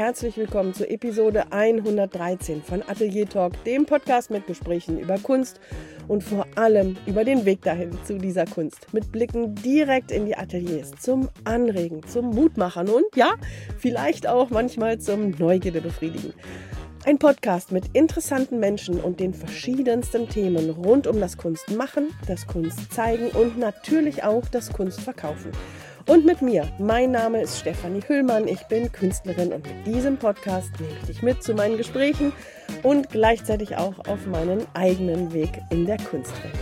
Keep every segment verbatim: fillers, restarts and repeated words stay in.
herzlich willkommen zur Episode hundertdreizehn von Atelier Talk, dem Podcast mit Gesprächen über Kunst und vor allem über den Weg dahin zu dieser Kunst. Mit Blicken direkt in die Ateliers, zum Anregen, zum Mutmachen und ja, vielleicht auch manchmal zum Neugierde befriedigen. Ein Podcast mit interessanten Menschen und den verschiedensten Themen rund um das Kunstmachen, das Kunstzeigen und natürlich auch das Kunstverkaufen. Und mit mir, mein Name ist Stefanie Hüllmann, ich bin Künstlerin und mit diesem Podcast nehme ich dich mit zu meinen Gesprächen und gleichzeitig auch auf meinen eigenen Weg in der Kunstwelt.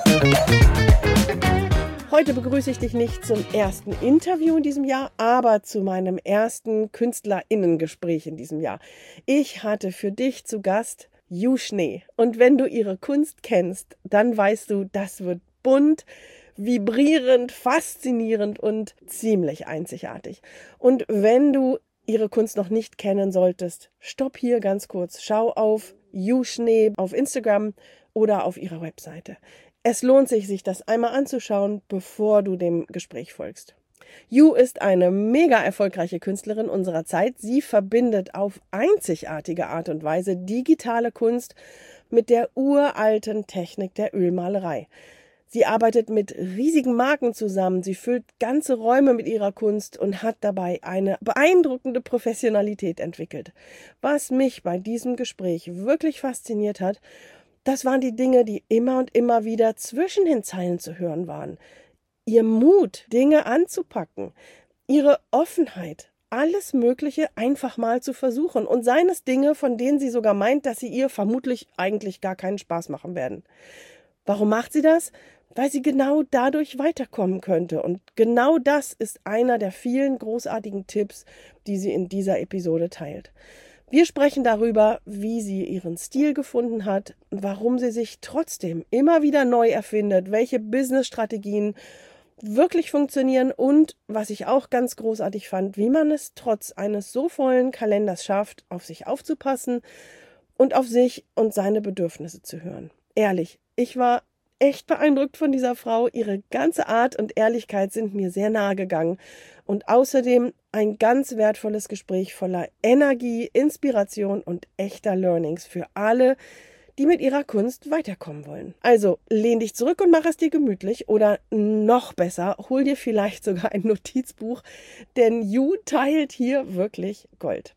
Heute begrüße ich dich nicht zum ersten Interview in diesem Jahr, aber zu meinem ersten KünstlerInnen-Gespräch in diesem Jahr. Ich hatte für dich zu Gast Ju Schnee. Und wenn du ihre Kunst kennst, dann weißt du, das wird bunt, vibrierend, faszinierend und ziemlich einzigartig. Und wenn du ihre Kunst noch nicht kennen solltest, stopp hier ganz kurz. Schau auf Ju Schnee auf Instagram oder auf ihrer Webseite. Es lohnt sich, sich das einmal anzuschauen, bevor du dem Gespräch folgst. Ju ist eine mega erfolgreiche Künstlerin unserer Zeit. Sie verbindet auf einzigartige Art und Weise digitale Kunst mit der uralten Technik der Ölmalerei. Sie arbeitet mit riesigen Marken zusammen, sie füllt ganze Räume mit ihrer Kunst und hat dabei eine beeindruckende Professionalität entwickelt. Was mich bei diesem Gespräch wirklich fasziniert hat, das waren die Dinge, die immer und immer wieder zwischen den Zeilen zu hören waren. Ihr Mut, Dinge anzupacken, ihre Offenheit, alles Mögliche einfach mal zu versuchen und seien es Dinge, von denen sie sogar meint, dass sie ihr vermutlich eigentlich gar keinen Spaß machen werden. Warum macht sie das? Weil sie genau dadurch weiterkommen könnte. Und genau das ist einer der vielen großartigen Tipps, die sie in dieser Episode teilt. Wir sprechen darüber, wie sie ihren Stil gefunden hat, warum sie sich trotzdem immer wieder neu erfindet, welche Business-Strategien wirklich funktionieren und, was ich auch ganz großartig fand, wie man es trotz eines so vollen Kalenders schafft, auf sich aufzupassen und auf sich und seine Bedürfnisse zu hören. Ehrlich, ich war echt beeindruckt von dieser Frau. Ihre ganze Art und Ehrlichkeit sind mir sehr nahe gegangen. Und außerdem ein ganz wertvolles Gespräch voller Energie, Inspiration und echter Learnings für alle, die mit ihrer Kunst weiterkommen wollen. Also lehn dich zurück und mach es dir gemütlich oder noch besser, hol dir vielleicht sogar ein Notizbuch, denn Ju teilt hier wirklich Gold.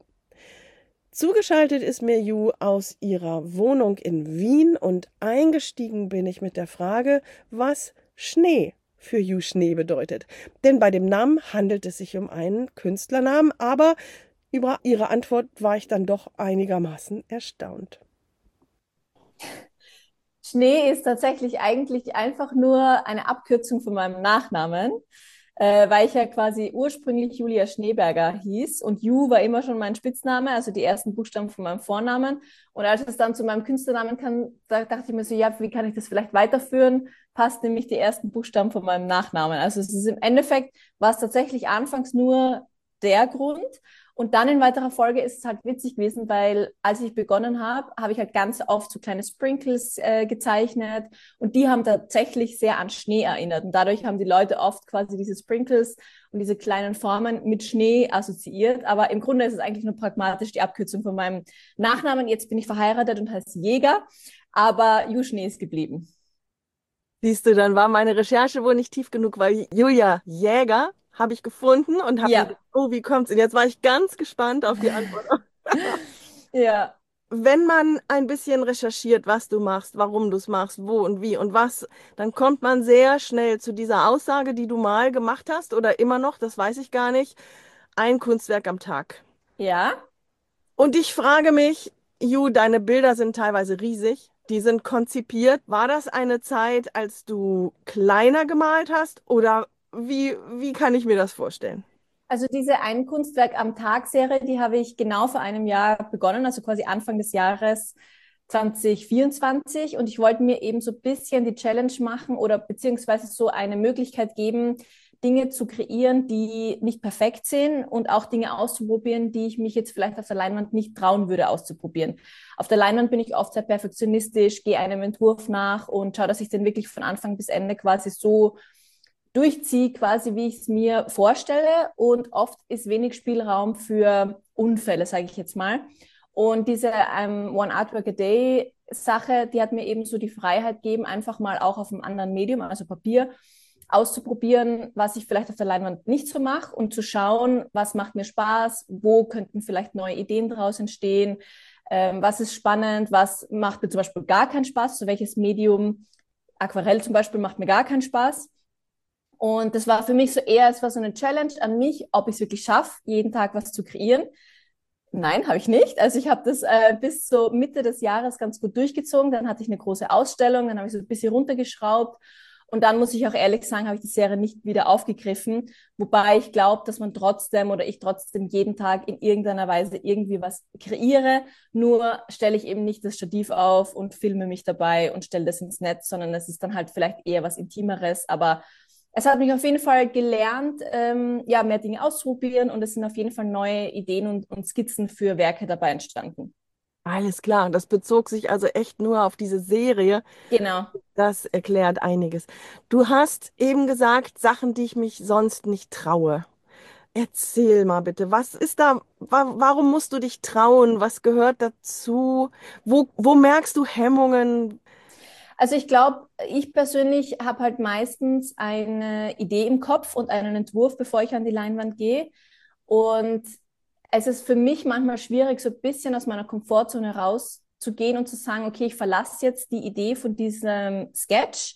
Zugeschaltet ist mir Ju aus ihrer Wohnung in Wien und eingestiegen bin ich mit der Frage, was Schnee für Ju Schnee bedeutet. Denn bei dem Namen handelt es sich um einen Künstlernamen, aber über ihre Antwort war ich dann doch einigermaßen erstaunt. Schnee ist tatsächlich eigentlich einfach nur eine Abkürzung von meinem Nachnamen. Äh, weil ich ja quasi ursprünglich Julia Schneeberger hieß und Ju war immer schon mein Spitzname, also die ersten Buchstaben von meinem Vornamen. Und als es dann zu meinem Künstlernamen kam, da dachte ich mir so, ja, wie kann ich das vielleicht weiterführen? Passt nämlich die ersten Buchstaben von meinem Nachnamen. Also es ist im Endeffekt, war es tatsächlich anfangs nur der Grund. Und dann in weiterer Folge ist es halt witzig gewesen, weil als ich begonnen habe, habe ich halt ganz oft so kleine Sprinkles äh, gezeichnet und die haben tatsächlich sehr an Schnee erinnert. Und dadurch haben die Leute oft quasi diese Sprinkles und diese kleinen Formen mit Schnee assoziiert. Aber im Grunde ist es eigentlich nur pragmatisch die Abkürzung von meinem Nachnamen. Jetzt bin ich verheiratet und heiße Jäger, aber Ju Schnee ist geblieben. Siehst du, dann war meine Recherche wohl nicht tief genug, weil Julia Jäger habe ich gefunden und habe mir Ja. gedacht, oh, wie kommt's? Und jetzt war ich ganz gespannt auf die Antwort. Ja. Wenn man ein bisschen recherchiert, was du machst, warum du es machst, wo und wie und was, dann kommt man sehr schnell zu dieser Aussage, die du mal gemacht hast oder immer noch, das weiß ich gar nicht, ein Kunstwerk am Tag. Ja. Und ich frage mich, Ju, deine Bilder sind teilweise riesig, die sind konzipiert. War das eine Zeit, als du kleiner gemalt hast oder wie, wie kann ich mir das vorstellen? Also diese Ein Kunstwerk am Tag-Serie, die habe ich genau vor einem Jahr begonnen, also quasi Anfang des Jahres zwanzig vierundzwanzig. Und ich wollte mir eben so ein bisschen die Challenge machen oder beziehungsweise so eine Möglichkeit geben, Dinge zu kreieren, die nicht perfekt sind und auch Dinge auszuprobieren, die ich mich jetzt vielleicht auf der Leinwand nicht trauen würde auszuprobieren. Auf der Leinwand bin ich oft sehr perfektionistisch, gehe einem Entwurf nach und schaue, dass ich den wirklich von Anfang bis Ende quasi so durchziehe, quasi wie ich es mir vorstelle. Und oft ist wenig Spielraum für Unfälle, sage ich jetzt mal. Und diese ähm, One Artwork a Day Sache, die hat mir eben so die Freiheit gegeben, einfach mal auch auf einem anderen Medium, also Papier, auszuprobieren, was ich vielleicht auf der Leinwand nicht so mache und zu schauen, was macht mir Spaß, wo könnten vielleicht neue Ideen daraus entstehen, ähm, was ist spannend, was macht mir zum Beispiel gar keinen Spaß, so welches Medium, Aquarell zum Beispiel macht mir gar keinen Spaß. Und das war für mich so eher, es war so eine Challenge an mich, ob ich es wirklich schaffe, jeden Tag was zu kreieren. Nein, habe ich nicht. Also ich habe das äh, bis so Mitte des Jahres ganz gut durchgezogen. Dann hatte ich eine große Ausstellung, dann habe ich so ein bisschen runtergeschraubt. Und dann muss ich auch ehrlich sagen, habe ich die Serie nicht wieder aufgegriffen. Wobei ich glaube, dass man trotzdem oder ich trotzdem jeden Tag in irgendeiner Weise irgendwie was kreiere. Nur stelle ich eben nicht das Stativ auf und filme mich dabei und stelle das ins Netz, sondern es ist dann halt vielleicht eher was Intimeres. Aber es hat mich auf jeden Fall gelernt, ähm, ja, mehr Dinge auszuprobieren und es sind auf jeden Fall neue Ideen und, und Skizzen für Werke dabei entstanden. Alles klar, das bezog sich also echt nur auf diese Serie. Genau. Das erklärt einiges. Du hast eben gesagt, Sachen, die ich mich sonst nicht traue. Erzähl mal bitte, was ist da, wa warum musst du dich trauen? Was gehört dazu? Wo, wo merkst du Hemmungen? Also ich glaube, ich persönlich habe halt meistens eine Idee im Kopf und einen Entwurf, bevor ich an die Leinwand gehe. Und es ist für mich manchmal schwierig, so ein bisschen aus meiner Komfortzone rauszugehen und zu sagen, okay, ich verlasse jetzt die Idee von diesem Sketch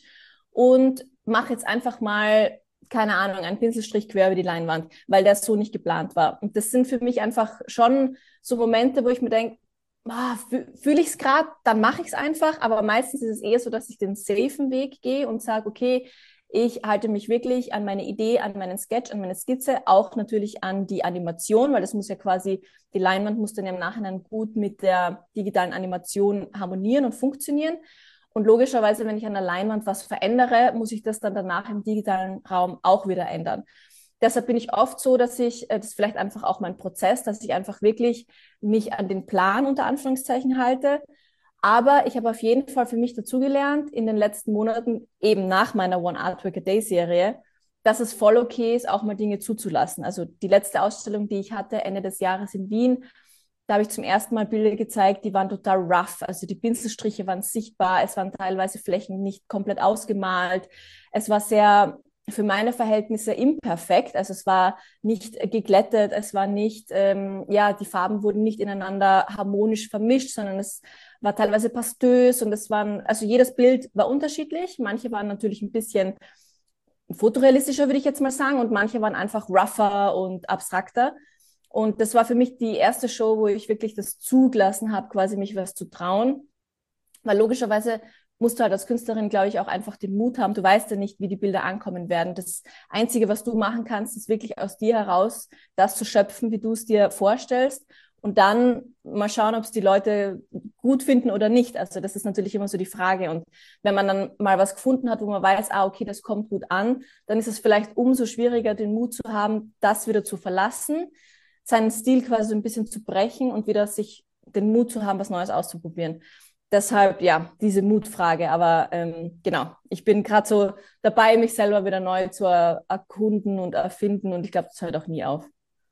und mache jetzt einfach mal, keine Ahnung, einen Pinselstrich quer über die Leinwand, weil der so nicht geplant war. Und das sind für mich einfach schon so Momente, wo ich mir denke, ah, fühle ich es gerade, dann mache ich es einfach. Aber meistens ist es eher so, dass ich den safen Weg gehe und sage, okay, ich halte mich wirklich an meine Idee, an meinen Sketch, an meine Skizze, auch natürlich an die Animation, weil das muss ja quasi, die Leinwand muss dann ja im Nachhinein gut mit der digitalen Animation harmonieren und funktionieren. Und logischerweise, wenn ich an der Leinwand was verändere, muss ich das dann danach im digitalen Raum auch wieder ändern. Deshalb bin ich oft so, dass ich, äh, das ist vielleicht einfach auch mein Prozess, dass ich einfach wirklich mich an den Plan unter Anführungszeichen halte. Aber ich habe auf jeden Fall für mich dazugelernt in den letzten Monaten, eben nach meiner One Artwork a Day Serie, dass es voll okay ist, auch mal Dinge zuzulassen. Also die letzte Ausstellung, die ich hatte, Ende des Jahres in Wien, da habe ich zum ersten Mal Bilder gezeigt, die waren total rough. Also die Pinselstriche waren sichtbar, es waren teilweise Flächen nicht komplett ausgemalt. Es war sehr für meine Verhältnisse imperfekt. Also es war nicht geglättet, es war nicht, ähm, ja, die Farben wurden nicht ineinander harmonisch vermischt, sondern es war teilweise pastös und es waren, also jedes Bild war unterschiedlich. Manche waren natürlich ein bisschen fotorealistischer, würde ich jetzt mal sagen, und manche waren einfach rougher und abstrakter. Und das war für mich die erste Show, wo ich wirklich das zugelassen habe, quasi mich was zu trauen. Weil logischerweise musst du halt als Künstlerin, glaube ich, auch einfach den Mut haben. Du weißt ja nicht, wie die Bilder ankommen werden. Das Einzige, was du machen kannst, ist wirklich aus dir heraus das zu schöpfen, wie du es dir vorstellst. Und dann mal schauen, ob es die Leute gut finden oder nicht. Also das ist natürlich immer so die Frage. Und wenn man dann mal was gefunden hat, wo man weiß, ah, okay, das kommt gut an, dann ist es vielleicht umso schwieriger, den Mut zu haben, das wieder zu verlassen, seinen Stil quasi so ein bisschen zu brechen und wieder sich den Mut zu haben, was Neues auszuprobieren. Deshalb, ja, diese Mutfrage. Aber ähm, genau, ich bin gerade so dabei, mich selber wieder neu zu erkunden und erfinden und ich glaube, das hört auch nie auf.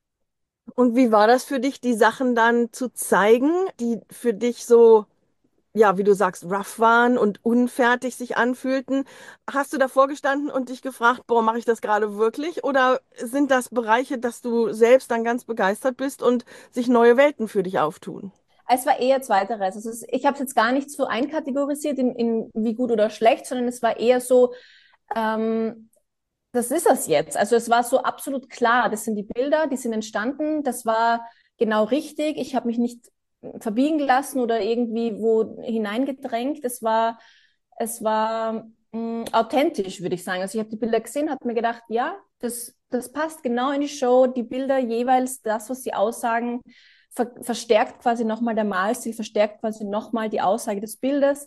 Und wie war das für dich, die Sachen dann zu zeigen, die für dich so, ja, wie du sagst, rough waren und unfertig sich anfühlten? Hast du davor gestanden und dich gefragt, boah, mache ich das gerade wirklich? Oder sind das Bereiche, dass du selbst dann ganz begeistert bist und sich neue Welten für dich auftun? Es war eher zweiteres. Also es, ich habe es jetzt gar nicht so einkategorisiert in, in wie gut oder schlecht, sondern es war eher so, ähm, das ist es jetzt. Also es war so absolut klar, das sind die Bilder, die sind entstanden, das war genau richtig. Ich habe mich nicht verbiegen lassen oder irgendwie wo hineingedrängt. Es war, es war mh, authentisch, würde ich sagen. Also ich habe die Bilder gesehen, habe mir gedacht, ja, das, das passt genau in die Show. Die Bilder jeweils, das, was sie aussagen, ver verstärkt quasi nochmal der Malstil, verstärkt quasi nochmal die Aussage des Bildes.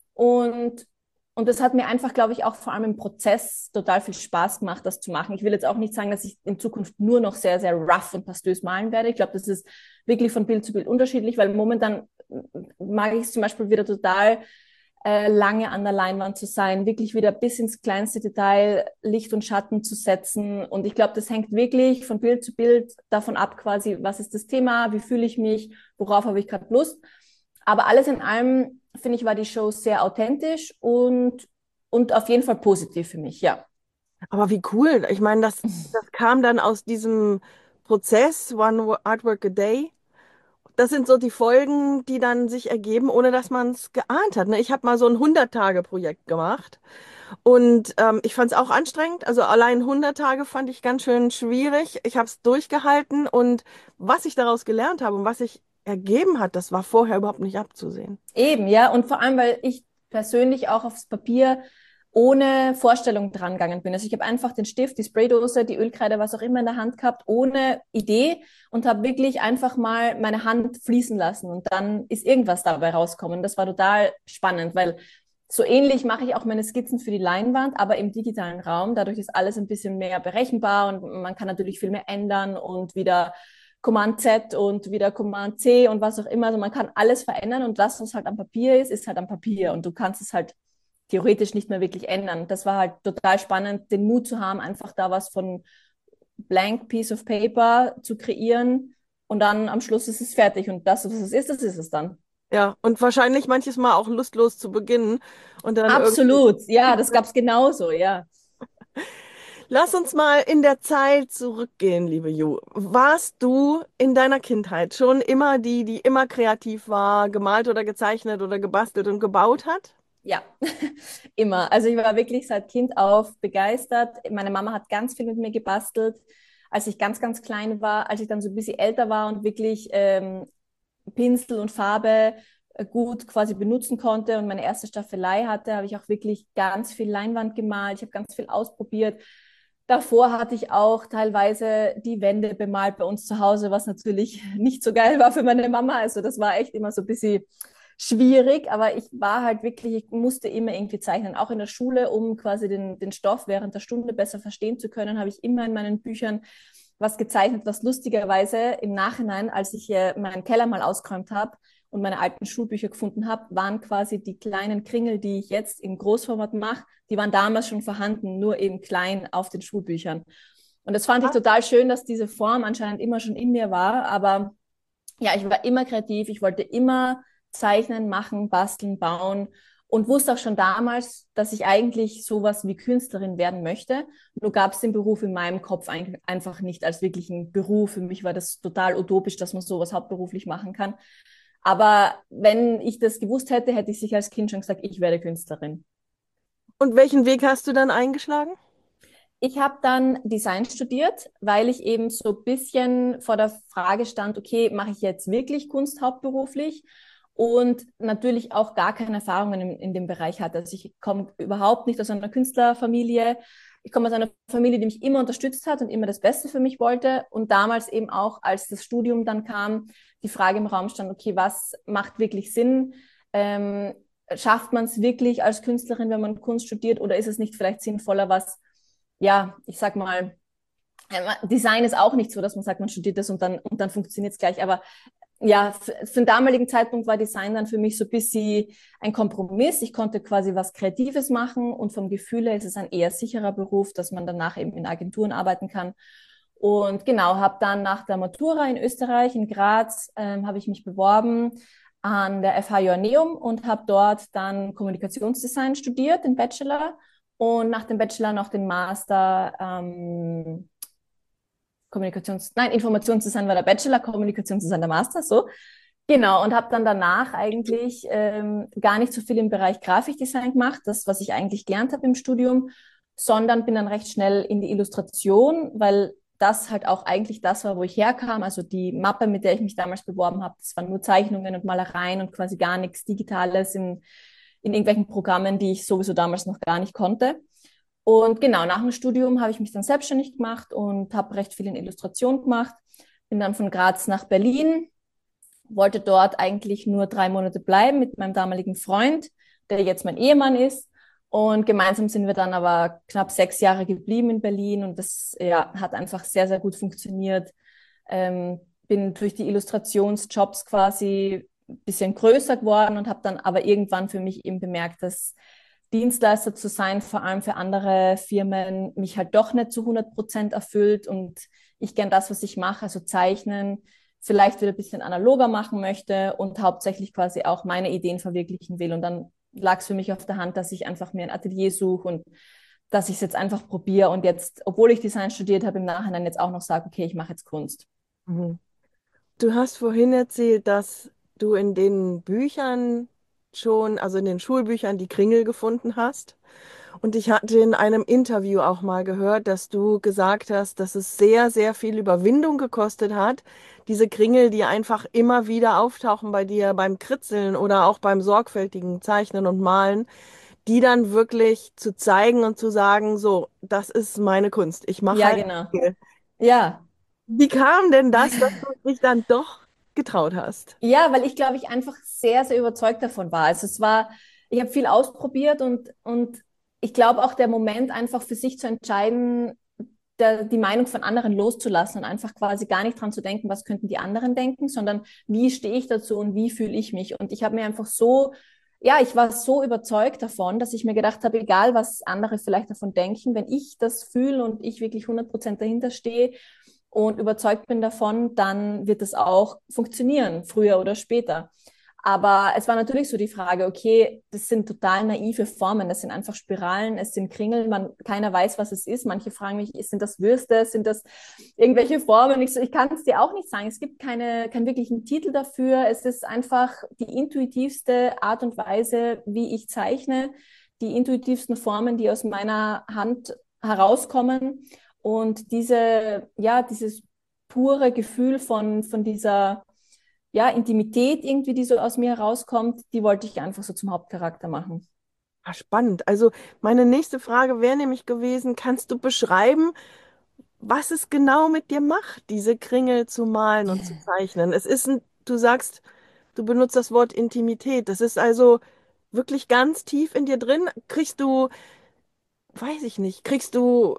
Und und das hat mir einfach, glaube ich, auch vor allem im Prozess total viel Spaß gemacht, das zu machen. Ich will jetzt auch nicht sagen, dass ich in Zukunft nur noch sehr, sehr rough und pastös malen werde. Ich glaube, das ist wirklich von Bild zu Bild unterschiedlich, weil momentan mag ich es zum Beispiel wieder total, äh, lange an der Leinwand zu sein, wirklich wieder bis ins kleinste Detail Licht und Schatten zu setzen. Und ich glaube, das hängt wirklich von Bild zu Bild davon ab, quasi, was ist das Thema, wie fühle ich mich, worauf habe ich gerade Lust. Aber alles in allem, finde ich, war die Show sehr authentisch und, und auf jeden Fall positiv für mich, ja. Aber wie cool. Ich meine, das, das kam dann aus diesem Prozess, One Artwork a Day. Das sind so die Folgen, die dann sich ergeben, ohne dass man es geahnt hat. Ne? Ich habe mal so ein hundert-Tage-Projekt gemacht und ähm, ich fand es auch anstrengend. Also allein hundert Tage fand ich ganz schön schwierig. Ich habe es durchgehalten und was ich daraus gelernt habe und was sich ergeben hat, das war vorher überhaupt nicht abzusehen. Eben, ja. Und vor allem, weil ich persönlich auch aufs Papier ohne Vorstellung dran gegangen bin. Also ich habe einfach den Stift, die Spraydose, die Ölkreide, was auch immer in der Hand gehabt, ohne Idee und habe wirklich einfach mal meine Hand fließen lassen und dann ist irgendwas dabei rauskommen. Das war total spannend, weil so ähnlich mache ich auch meine Skizzen für die Leinwand, aber im digitalen Raum. Dadurch ist alles ein bisschen mehr berechenbar und man kann natürlich viel mehr ändern und wieder Command Z und wieder Command C und was auch immer. Also man kann alles verändern und das, was halt am Papier ist, ist halt am Papier und du kannst es halt theoretisch nicht mehr wirklich ändern. Das war halt total spannend, den Mut zu haben, einfach da was von blank piece of paper zu kreieren und dann am Schluss ist es fertig und das, was es ist, das ist es dann. Ja, und wahrscheinlich manches Mal auch lustlos zu beginnen und dann irgendwie. Absolut, ja, das gab es genauso, ja. Lass uns mal in der Zeit zurückgehen, liebe Ju. Warst du in deiner Kindheit schon immer die, die immer kreativ war, gemalt oder gezeichnet oder gebastelt und gebaut hat? Ja, immer. Also ich war wirklich seit Kind auf begeistert. Meine Mama hat ganz viel mit mir gebastelt, als ich ganz, ganz klein war. Als ich dann so ein bisschen älter war und wirklich ähm, Pinsel und Farbe äh, gut quasi benutzen konnte und meine erste Staffelei hatte, habe ich auch wirklich ganz viel Leinwand gemalt. Ich habe ganz viel ausprobiert. Davor hatte ich auch teilweise die Wände bemalt bei uns zu Hause, was natürlich nicht so geil war für meine Mama. Also das war echt immer so ein bisschen schwierig, aber ich war halt wirklich, ich musste immer irgendwie zeichnen, auch in der Schule, um quasi den, den Stoff während der Stunde besser verstehen zu können, habe ich immer in meinen Büchern was gezeichnet, was lustigerweise im Nachhinein, als ich äh, meinen Keller mal ausgeräumt habe und meine alten Schulbücher gefunden habe, waren quasi die kleinen Kringel, die ich jetzt im Großformat mache, die waren damals schon vorhanden, nur eben klein auf den Schulbüchern. Und das fand ich total schön, dass diese Form anscheinend immer schon in mir war, aber ja, ich war immer kreativ, ich wollte immer zeichnen, machen, basteln, bauen und wusste auch schon damals, dass ich eigentlich sowas wie Künstlerin werden möchte. Nur gab es den Beruf in meinem Kopf ein, einfach nicht als wirklichen Beruf. Für mich war das total utopisch, dass man sowas hauptberuflich machen kann. Aber wenn ich das gewusst hätte, hätte ich sicher als Kind schon gesagt, ich werde Künstlerin. Und welchen Weg hast du dann eingeschlagen? Ich habe dann Design studiert, weil ich eben so ein bisschen vor der Frage stand, okay, mache ich jetzt wirklich Kunst hauptberuflich? Und natürlich auch gar keine Erfahrungen in, in dem Bereich hatte. Also ich komme überhaupt nicht aus einer Künstlerfamilie. Ich komme aus einer Familie, die mich immer unterstützt hat und immer das Beste für mich wollte. Und damals eben auch, als das Studium dann kam, die Frage im Raum stand, okay, was macht wirklich Sinn? Ähm, schafft man es wirklich als Künstlerin, wenn man Kunst studiert, oder ist es nicht vielleicht sinnvoller, was, ja, ich sag mal, Design ist auch nicht so, dass man sagt, man studiert das und dann, und dann funktioniert es gleich. Aber ja, für, für den damaligen Zeitpunkt war Design dann für mich so ein bisschen ein Kompromiss. Ich konnte quasi was Kreatives machen und vom Gefühl her ist es ein eher sicherer Beruf, dass man danach eben in Agenturen arbeiten kann. Und genau, habe dann nach der Matura in Österreich, in Graz, ähm, habe ich mich beworben an der F H Joanneum und habe dort dann Kommunikationsdesign studiert, den Bachelor. Und nach dem Bachelor noch den Master ähm, Kommunikations, nein, Informationsdesign war der Bachelor, Kommunikationsdesign der Master, so. Genau, und habe dann danach eigentlich ähm, gar nicht so viel im Bereich Grafikdesign gemacht, das, was ich eigentlich gelernt habe im Studium, sondern bin dann recht schnell in die Illustration, weil das halt auch eigentlich das war, wo ich herkam. Also die Mappe, mit der ich mich damals beworben habe, das waren nur Zeichnungen und Malereien und quasi gar nichts Digitales in, in irgendwelchen Programmen, die ich sowieso damals noch gar nicht konnte. Und genau, nach dem Studium habe ich mich dann selbstständig gemacht und habe recht viel in Illustration gemacht. Bin dann von Graz nach Berlin, wollte dort eigentlich nur drei Monate bleiben mit meinem damaligen Freund, der jetzt mein Ehemann ist. Und gemeinsam sind wir dann aber knapp sechs Jahre geblieben in Berlin und das ja, hat einfach sehr, sehr gut funktioniert. Ähm, bin durch die Illustrationsjobs quasi ein bisschen größer geworden und habe dann aber irgendwann für mich eben bemerkt, dass Dienstleister zu sein, vor allem für andere Firmen, mich halt doch nicht zu hundert Prozent erfüllt und ich gern das, was ich mache, also zeichnen, vielleicht wieder ein bisschen analoger machen möchte und hauptsächlich quasi auch meine Ideen verwirklichen will. Und dann lag es für mich auf der Hand, dass ich einfach mir ein Atelier suche und dass ich es jetzt einfach probiere und jetzt, obwohl ich Design studiert habe, im Nachhinein jetzt auch noch sage, okay, ich mache jetzt Kunst. Mhm. Du hast vorhin erzählt, dass du in den Büchern schon, also in den Schulbüchern, die Kringel gefunden hast. Und ich hatte in einem Interview auch mal gehört, dass du gesagt hast, dass es sehr, sehr viel Überwindung gekostet hat, diese Kringel, die einfach immer wieder auftauchen bei dir beim Kritzeln oder auch beim sorgfältigen Zeichnen und Malen, die dann wirklich zu zeigen und zu sagen, so, das ist meine Kunst. Ich mache Ja, halt genau. Kringel. Ja. Wie kam denn das, dass du dich dann doch getraut hast? Ja, weil ich glaube, ich einfach sehr, sehr überzeugt davon war. Also es war, ich habe viel ausprobiert und, und ich glaube auch der Moment, einfach für sich zu entscheiden, der, die Meinung von anderen loszulassen und einfach quasi gar nicht dran zu denken, was könnten die anderen denken, sondern wie stehe ich dazu und wie fühle ich mich. Und ich habe mir einfach so, ja, ich war so überzeugt davon, dass ich mir gedacht habe, egal was andere vielleicht davon denken, wenn ich das fühle und ich wirklich hundert Prozent dahinter stehe, und überzeugt bin davon, dann wird es auch funktionieren, früher oder später. Aber es war natürlich so die Frage, okay, das sind total naive Formen, das sind einfach Spiralen, es sind Kringel, man, keiner weiß, was es ist. Manche fragen mich, sind das Würste, sind das irgendwelche Formen? Ich, so, ich kann es dir auch nicht sagen. Es gibt keine, keinen wirklichen Titel dafür. Es ist einfach die intuitivste Art und Weise, wie ich zeichne, die intuitivsten Formen, die aus meiner Hand herauskommen. Und diese, ja, dieses pure Gefühl von, von dieser, ja, Intimität irgendwie, die so aus mir herauskommt, die wollte ich einfach so zum Hauptcharakter machen. Ah, spannend. Also meine nächste Frage wäre nämlich gewesen, kannst du beschreiben, was es genau mit dir macht, diese Kringel zu malen und zu zeichnen? Es ist ein, du sagst, du benutzt das Wort Intimität. Das ist also wirklich ganz tief in dir drin. Kriegst du, weiß ich nicht, kriegst du,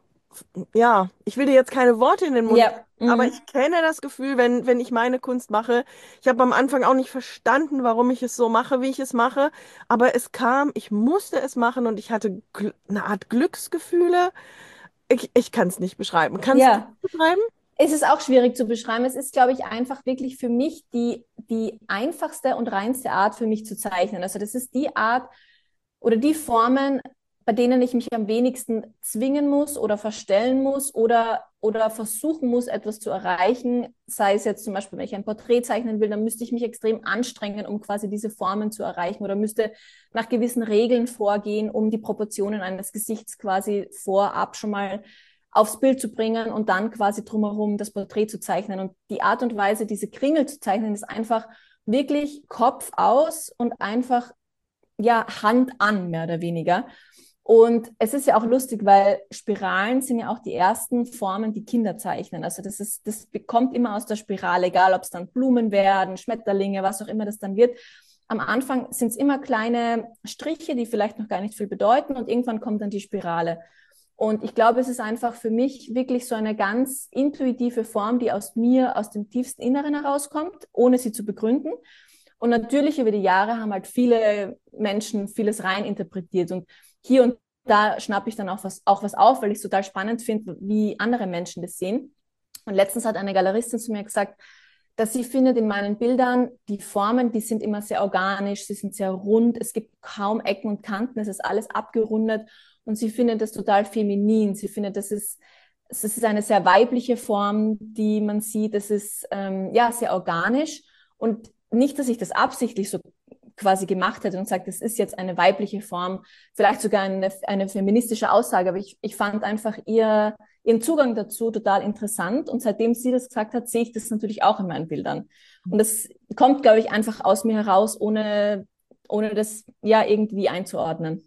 ja, ich will dir jetzt keine Worte in den Mund, Ja, aber mhm. ich kenne das Gefühl, wenn, wenn ich meine Kunst mache. Ich habe am Anfang auch nicht verstanden, warum ich es so mache, wie ich es mache, aber es kam, ich musste es machen und ich hatte gl- eine Art Glücksgefühle. Ich, ich kann es nicht beschreiben. Kannst du Ja. es beschreiben? Es ist auch schwierig zu beschreiben. Es ist, glaube ich, einfach wirklich für mich die, die einfachste und reinste Art für mich zu zeichnen. Also das ist die Art oder die Formen, bei denen ich mich am wenigsten zwingen muss oder verstellen muss oder, oder versuchen muss, etwas zu erreichen. Sei es jetzt zum Beispiel, wenn ich ein Porträt zeichnen will, dann müsste ich mich extrem anstrengen, um quasi diese Formen zu erreichen oder müsste nach gewissen Regeln vorgehen, um die Proportionen eines Gesichts quasi vorab schon mal aufs Bild zu bringen und dann quasi drumherum das Porträt zu zeichnen. Und die Art und Weise, diese Kringel zu zeichnen, ist einfach wirklich Kopf aus und einfach, ja, Hand an, mehr oder weniger. Und es ist ja auch lustig, weil Spiralen sind ja auch die ersten Formen, die Kinder zeichnen. Also das ist, das bekommt immer aus der Spirale, egal ob es dann Blumen werden, Schmetterlinge, was auch immer das dann wird. Am Anfang sind es immer kleine Striche, die vielleicht noch gar nicht viel bedeuten und irgendwann kommt dann die Spirale. Und ich glaube, es ist einfach für mich wirklich so eine ganz intuitive Form, die aus mir, aus dem tiefsten Inneren herauskommt, ohne sie zu begründen. Und natürlich über die Jahre haben halt viele Menschen vieles rein interpretiert. Und hier und da schnappe ich dann auch was, auch was auf, weil ich es total spannend finde, wie andere Menschen das sehen. Und letztens hat eine Galeristin zu mir gesagt, dass sie findet in meinen Bildern, die Formen, die sind immer sehr organisch, sie sind sehr rund, es gibt kaum Ecken und Kanten, es ist alles abgerundet und sie findet das total feminin. Sie findet, das ist, es ist eine sehr weibliche Form, die man sieht, es ist ähm, ja sehr organisch und nicht, dass ich das absichtlich so quasi gemacht hätte und sagt, das ist jetzt eine weibliche Form, vielleicht sogar eine, eine feministische Aussage, aber ich, ich fand einfach ihr, ihren Zugang dazu total interessant und seitdem sie das gesagt hat, sehe ich das natürlich auch in meinen Bildern. Und das kommt, glaube ich, einfach aus mir heraus, ohne, ohne das ja irgendwie einzuordnen.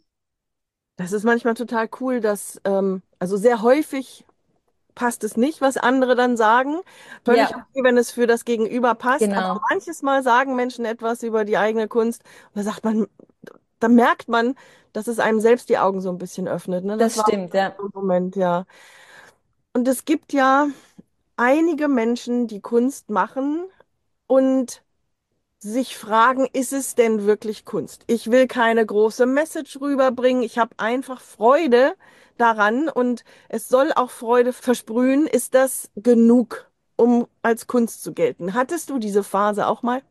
Das ist manchmal total cool, dass, ähm, also sehr häufig passt es nicht, was andere dann sagen. Völlig Ja, okay, wenn es für das Gegenüber passt, aber genau. manches Mal sagen Menschen etwas über die eigene Kunst und da sagt man, da merkt man, dass es einem selbst die Augen so ein bisschen öffnet. Ne? Das Das war stimmt, ja. so ein Moment, ja. Und es gibt ja einige Menschen, die Kunst machen und sich fragen, ist es denn wirklich Kunst? Ich will keine große Message rüberbringen. Ich habe einfach Freude daran und es soll auch Freude versprühen. Ist das genug, um als Kunst zu gelten? Hattest du diese Phase auch mal?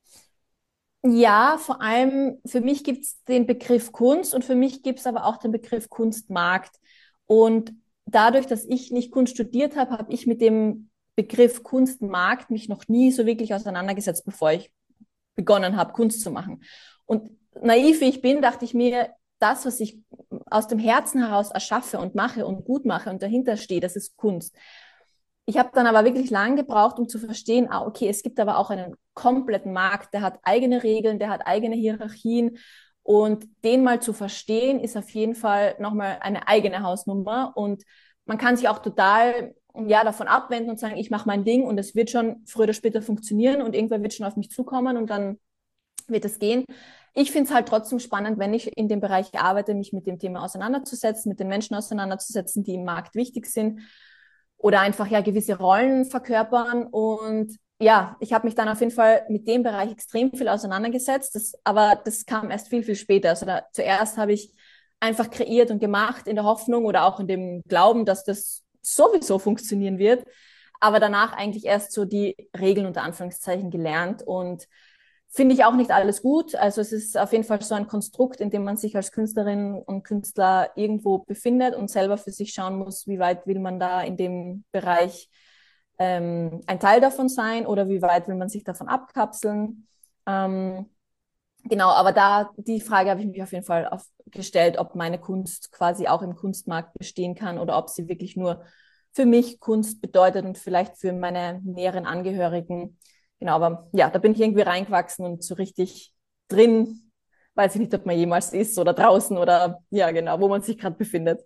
Ja, vor allem für mich gibt es den Begriff Kunst und für mich gibt es aber auch den Begriff Kunstmarkt. Und dadurch, dass ich nicht Kunst studiert habe, habe ich mit dem Begriff Kunstmarkt mich noch nie so wirklich auseinandergesetzt, bevor ich begonnen habe, Kunst zu machen. Und naiv wie ich bin, dachte ich mir, das, was ich aus dem Herzen heraus erschaffe und mache und gut mache und dahinter stehe, das ist Kunst. Ich habe dann aber wirklich lange gebraucht, um zu verstehen, ah, okay, es gibt aber auch einen kompletten Markt, der hat eigene Regeln, der hat eigene Hierarchien. Und den mal zu verstehen, ist auf jeden Fall nochmal eine eigene Hausnummer. Und man kann sich auch total ja, davon abwenden und sagen, ich mache mein Ding und es wird schon früher oder später funktionieren und irgendwer wird schon auf mich zukommen und dann wird es gehen. Ich finde es halt trotzdem spannend, wenn ich in dem Bereich arbeite, mich mit dem Thema auseinanderzusetzen, mit den Menschen auseinanderzusetzen, die im Markt wichtig sind oder einfach ja gewisse Rollen verkörpern. Und ja, ich habe mich dann auf jeden Fall mit dem Bereich extrem viel auseinandergesetzt, das, aber das kam erst viel, viel später. Also da, zuerst habe ich einfach kreiert und gemacht in der Hoffnung oder auch in dem Glauben, dass das sowieso funktionieren wird, aber danach eigentlich erst so die Regeln unter Anführungszeichen gelernt und finde ich auch nicht alles gut. Also es ist auf jeden Fall so ein Konstrukt, in dem man sich als Künstlerin und Künstler irgendwo befindet und selber für sich schauen muss, wie weit will man da in dem Bereich ähm, ein Teil davon sein oder wie weit will man sich davon abkapseln. Ähm, genau, aber da die Frage habe ich mich auf jeden Fall auf, gestellt, ob meine Kunst quasi auch im Kunstmarkt bestehen kann oder ob sie wirklich nur für mich Kunst bedeutet und vielleicht für meine näheren Angehörigen. Genau, aber ja, da bin ich irgendwie reingewachsen und so richtig drin, weiß ich nicht, ob man jemals ist oder draußen oder ja, genau, wo man sich gerade befindet.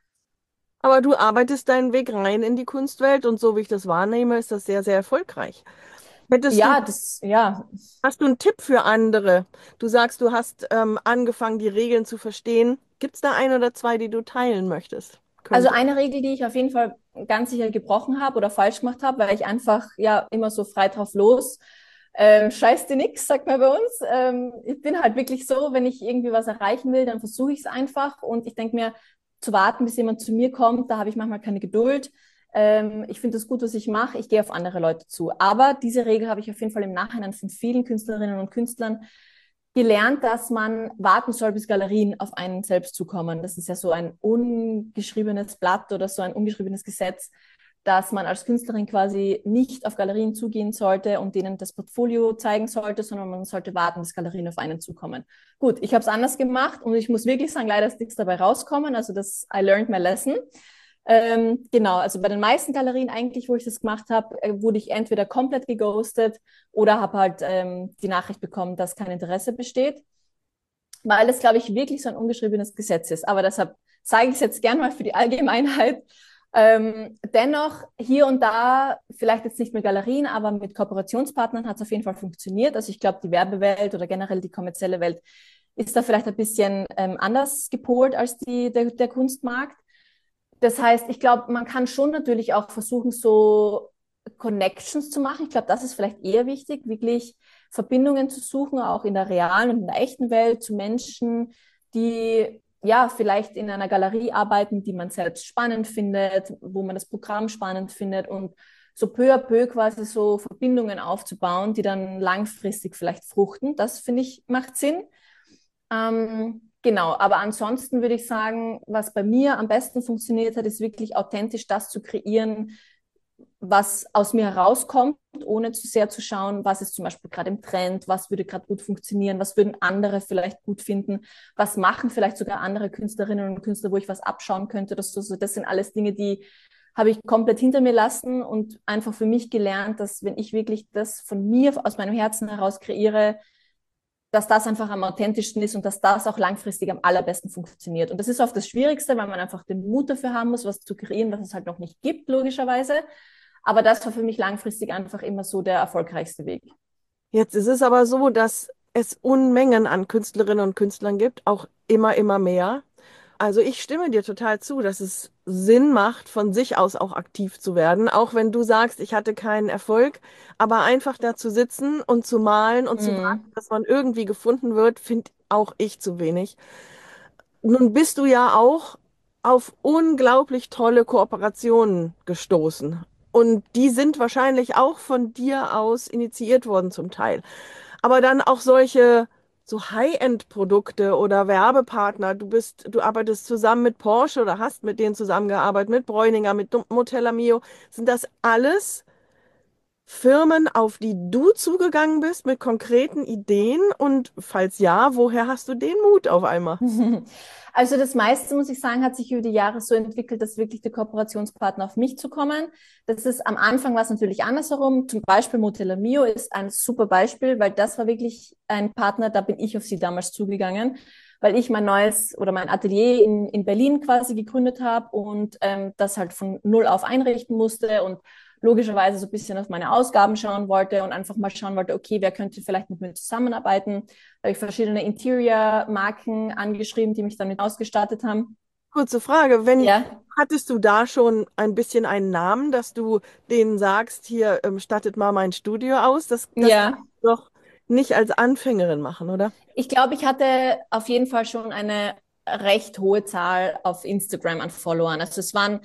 Aber du arbeitest deinen Weg rein in die Kunstwelt und so wie ich das wahrnehme, ist das sehr, sehr erfolgreich. Hättest du Ja, das, ja, Hast du einen Tipp für andere? Du sagst, du hast ähm, angefangen, die Regeln zu verstehen. Gibt es da ein oder zwei, die du teilen möchtest? also Könnte. eine Regel, die ich auf jeden Fall ganz sicher gebrochen habe oder falsch gemacht habe, weil ich einfach ja immer so frei drauf los. Ähm, scheiß dir nix, sagt man bei uns. Ähm, ich bin halt wirklich so, wenn ich irgendwie was erreichen will, dann versuche ich es einfach. Und ich denke mir, zu warten, bis jemand zu mir kommt, da habe ich manchmal keine Geduld. Ähm, ich finde das gut, was ich mache. Ich gehe auf andere Leute zu. Aber diese Regel habe ich auf jeden Fall im Nachhinein von vielen Künstlerinnen und Künstlern gelernt, dass man warten soll, bis Galerien auf einen selbst zukommen. Das ist ja so ein ungeschriebenes Blatt oder so ein ungeschriebenes Gesetz, dass man als Künstlerin quasi nicht auf Galerien zugehen sollte und denen das Portfolio zeigen sollte, sondern man sollte warten, bis Galerien auf einen zukommen. Gut, ich habe es anders gemacht und ich muss wirklich sagen, leider ist nichts dabei rauskommen. Also das I learned my lesson. Ähm, genau, also bei den meisten Galerien eigentlich, wo ich das gemacht habe, äh, wurde ich entweder komplett geghostet oder habe halt ähm, die Nachricht bekommen, dass kein Interesse besteht, weil es, glaube ich, wirklich so ein ungeschriebenes Gesetz ist. Aber deshalb sage ich es jetzt gern mal für die Allgemeinheit. Ähm, dennoch hier und da, vielleicht jetzt nicht mit Galerien, aber mit Kooperationspartnern hat es auf jeden Fall funktioniert. Also ich glaube, die Werbewelt oder generell die kommerzielle Welt ist da vielleicht ein bisschen ähm, anders gepolt als die, der, der Kunstmarkt. Das heißt, ich glaube, man kann schon natürlich auch versuchen, so Connections zu machen. Ich glaube, das ist vielleicht eher wichtig, wirklich Verbindungen zu suchen, auch in der realen und in der echten Welt zu Menschen, die ja vielleicht in einer Galerie arbeiten, die man selbst spannend findet, wo man das Programm spannend findet und so peu à peu quasi so Verbindungen aufzubauen, die dann langfristig vielleicht fruchten. Das finde ich macht Sinn. Ähm, genau, aber ansonsten würde ich sagen, was bei mir am besten funktioniert hat, ist wirklich authentisch das zu kreieren, was aus mir herauskommt, ohne zu sehr zu schauen, was ist zum Beispiel gerade im Trend, was würde gerade gut funktionieren, was würden andere vielleicht gut finden, was machen vielleicht sogar andere Künstlerinnen und Künstler, wo ich was abschauen könnte. Das, so, das sind alles Dinge, die habe ich komplett hinter mir lassen und einfach für mich gelernt, dass wenn ich wirklich das von mir, aus meinem Herzen heraus kreiere, dass das einfach am authentischsten ist und dass das auch langfristig am allerbesten funktioniert. Und das ist oft das Schwierigste, weil man einfach den Mut dafür haben muss, was zu kreieren, was es halt noch nicht gibt, logischerweise. Aber das war für mich langfristig einfach immer so der erfolgreichste Weg. Jetzt ist es aber so, dass es Unmengen an Künstlerinnen und Künstlern gibt, auch immer, immer mehr. Also ich stimme dir total zu, dass es Sinn macht, von sich aus auch aktiv zu werden, auch wenn du sagst, ich hatte keinen Erfolg, aber einfach da zu sitzen und zu malen und zu warten, Mhm. dass man irgendwie gefunden wird, finde auch ich zu wenig. Nun bist du ja auch auf unglaublich tolle Kooperationen gestoßen. Und die sind wahrscheinlich auch von dir aus initiiert worden zum Teil. Aber dann auch solche so High-End-Produkte oder Werbepartner. Du bist, du arbeitest zusammen mit Porsche oder hast mit denen zusammengearbeitet, mit Bräuninger, mit Motel Mio. Sind das alles Firmen, auf die du zugegangen bist mit konkreten Ideen? Und falls ja, woher hast du den Mut auf einmal? Also das meiste, muss ich sagen, hat sich über die Jahre so entwickelt, dass wirklich der Kooperationspartner auf mich zu kommen. Das ist am Anfang war es natürlich andersherum. Zum Beispiel Motel Mio ist ein super Beispiel, weil das war wirklich ein Partner, da bin ich auf sie damals zugegangen, weil ich mein neues oder mein Atelier in, in Berlin quasi gegründet habe und ähm, das halt von null auf einrichten musste und logischerweise so ein bisschen auf meine Ausgaben schauen wollte und einfach mal schauen wollte, okay, wer könnte vielleicht mit mir zusammenarbeiten. Da habe ich verschiedene Interior-Marken angeschrieben, die mich damit ausgestattet haben. Kurze Frage, wenn Ja, hattest du da schon ein bisschen einen Namen, dass du denen sagst, hier ähm, stattet mal mein Studio aus? Das, das kannst ja. du doch nicht als Anfängerin machen, oder? Ich glaube, ich hatte auf jeden Fall schon eine recht hohe Zahl auf Instagram an Followern. Also es waren,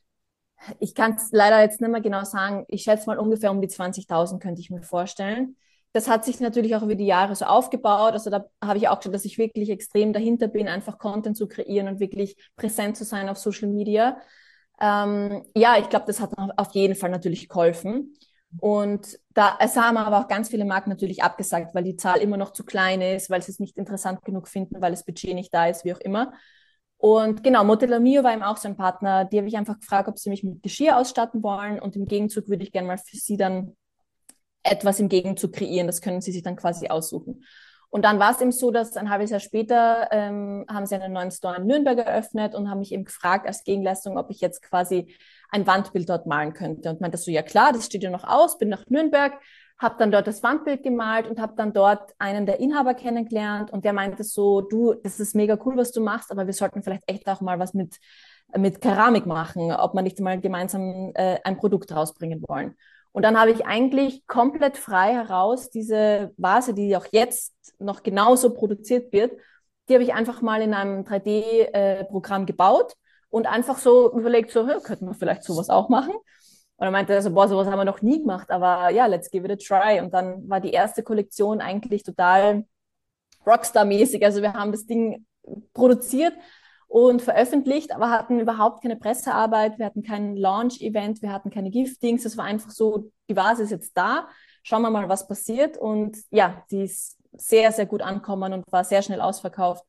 ich kann es leider jetzt nicht mehr genau sagen, ich schätze mal ungefähr um die zwanzigtausend könnte ich mir vorstellen. Das hat sich natürlich auch über die Jahre so aufgebaut. Also da habe ich auch geschaut, dass ich wirklich extrem dahinter bin, einfach Content zu kreieren und wirklich präsent zu sein auf Social Media. Ähm, ja, ich glaube, das hat auf jeden Fall natürlich geholfen. Und da, es haben aber auch ganz viele Marken natürlich abgesagt, weil die Zahl immer noch zu klein ist, weil sie es nicht interessant genug finden, weil das Budget nicht da ist, wie auch immer. Und genau, Motel Mio war eben auch so ein Partner. Die habe ich einfach gefragt, ob sie mich mit Geschirr ausstatten wollen. Und im Gegenzug würde ich gerne mal für sie dann etwas im Gegenzug kreieren. Das können sie sich dann quasi aussuchen. Und dann war es eben so, dass ein halbes Jahr später ähm, haben sie einen neuen Store in Nürnberg eröffnet und haben mich eben gefragt als Gegenleistung, ob ich jetzt quasi ein Wandbild dort malen könnte. Und meinte so, ja klar, das steht ja noch aus, bin nach Nürnberg, habe dann dort das Wandbild gemalt und habe dann dort einen der Inhaber kennengelernt und der meinte so, du, das ist mega cool, was du machst, aber wir sollten vielleicht echt auch mal was mit, mit Keramik machen, ob man nicht mal gemeinsam äh, ein Produkt rausbringen wollen. Und dann habe ich eigentlich komplett frei heraus diese Vase, die auch jetzt noch genauso produziert wird, die habe ich einfach mal in einem drei D-Programm gebaut und einfach so überlegt, so, könnten wir vielleicht sowas auch machen. Und er meinte er so, boah, sowas haben wir noch nie gemacht, aber ja, let's give it a try. Und dann war die erste Kollektion eigentlich total Rockstar-mäßig. Also wir haben das Ding produziert und veröffentlicht, aber hatten überhaupt keine Pressearbeit, wir hatten kein Launch-Event, wir hatten keine Giftings. Es war einfach so, die Vase ist jetzt da, schauen wir mal, was passiert. Und ja, die ist sehr, sehr gut angekommen und war sehr schnell ausverkauft.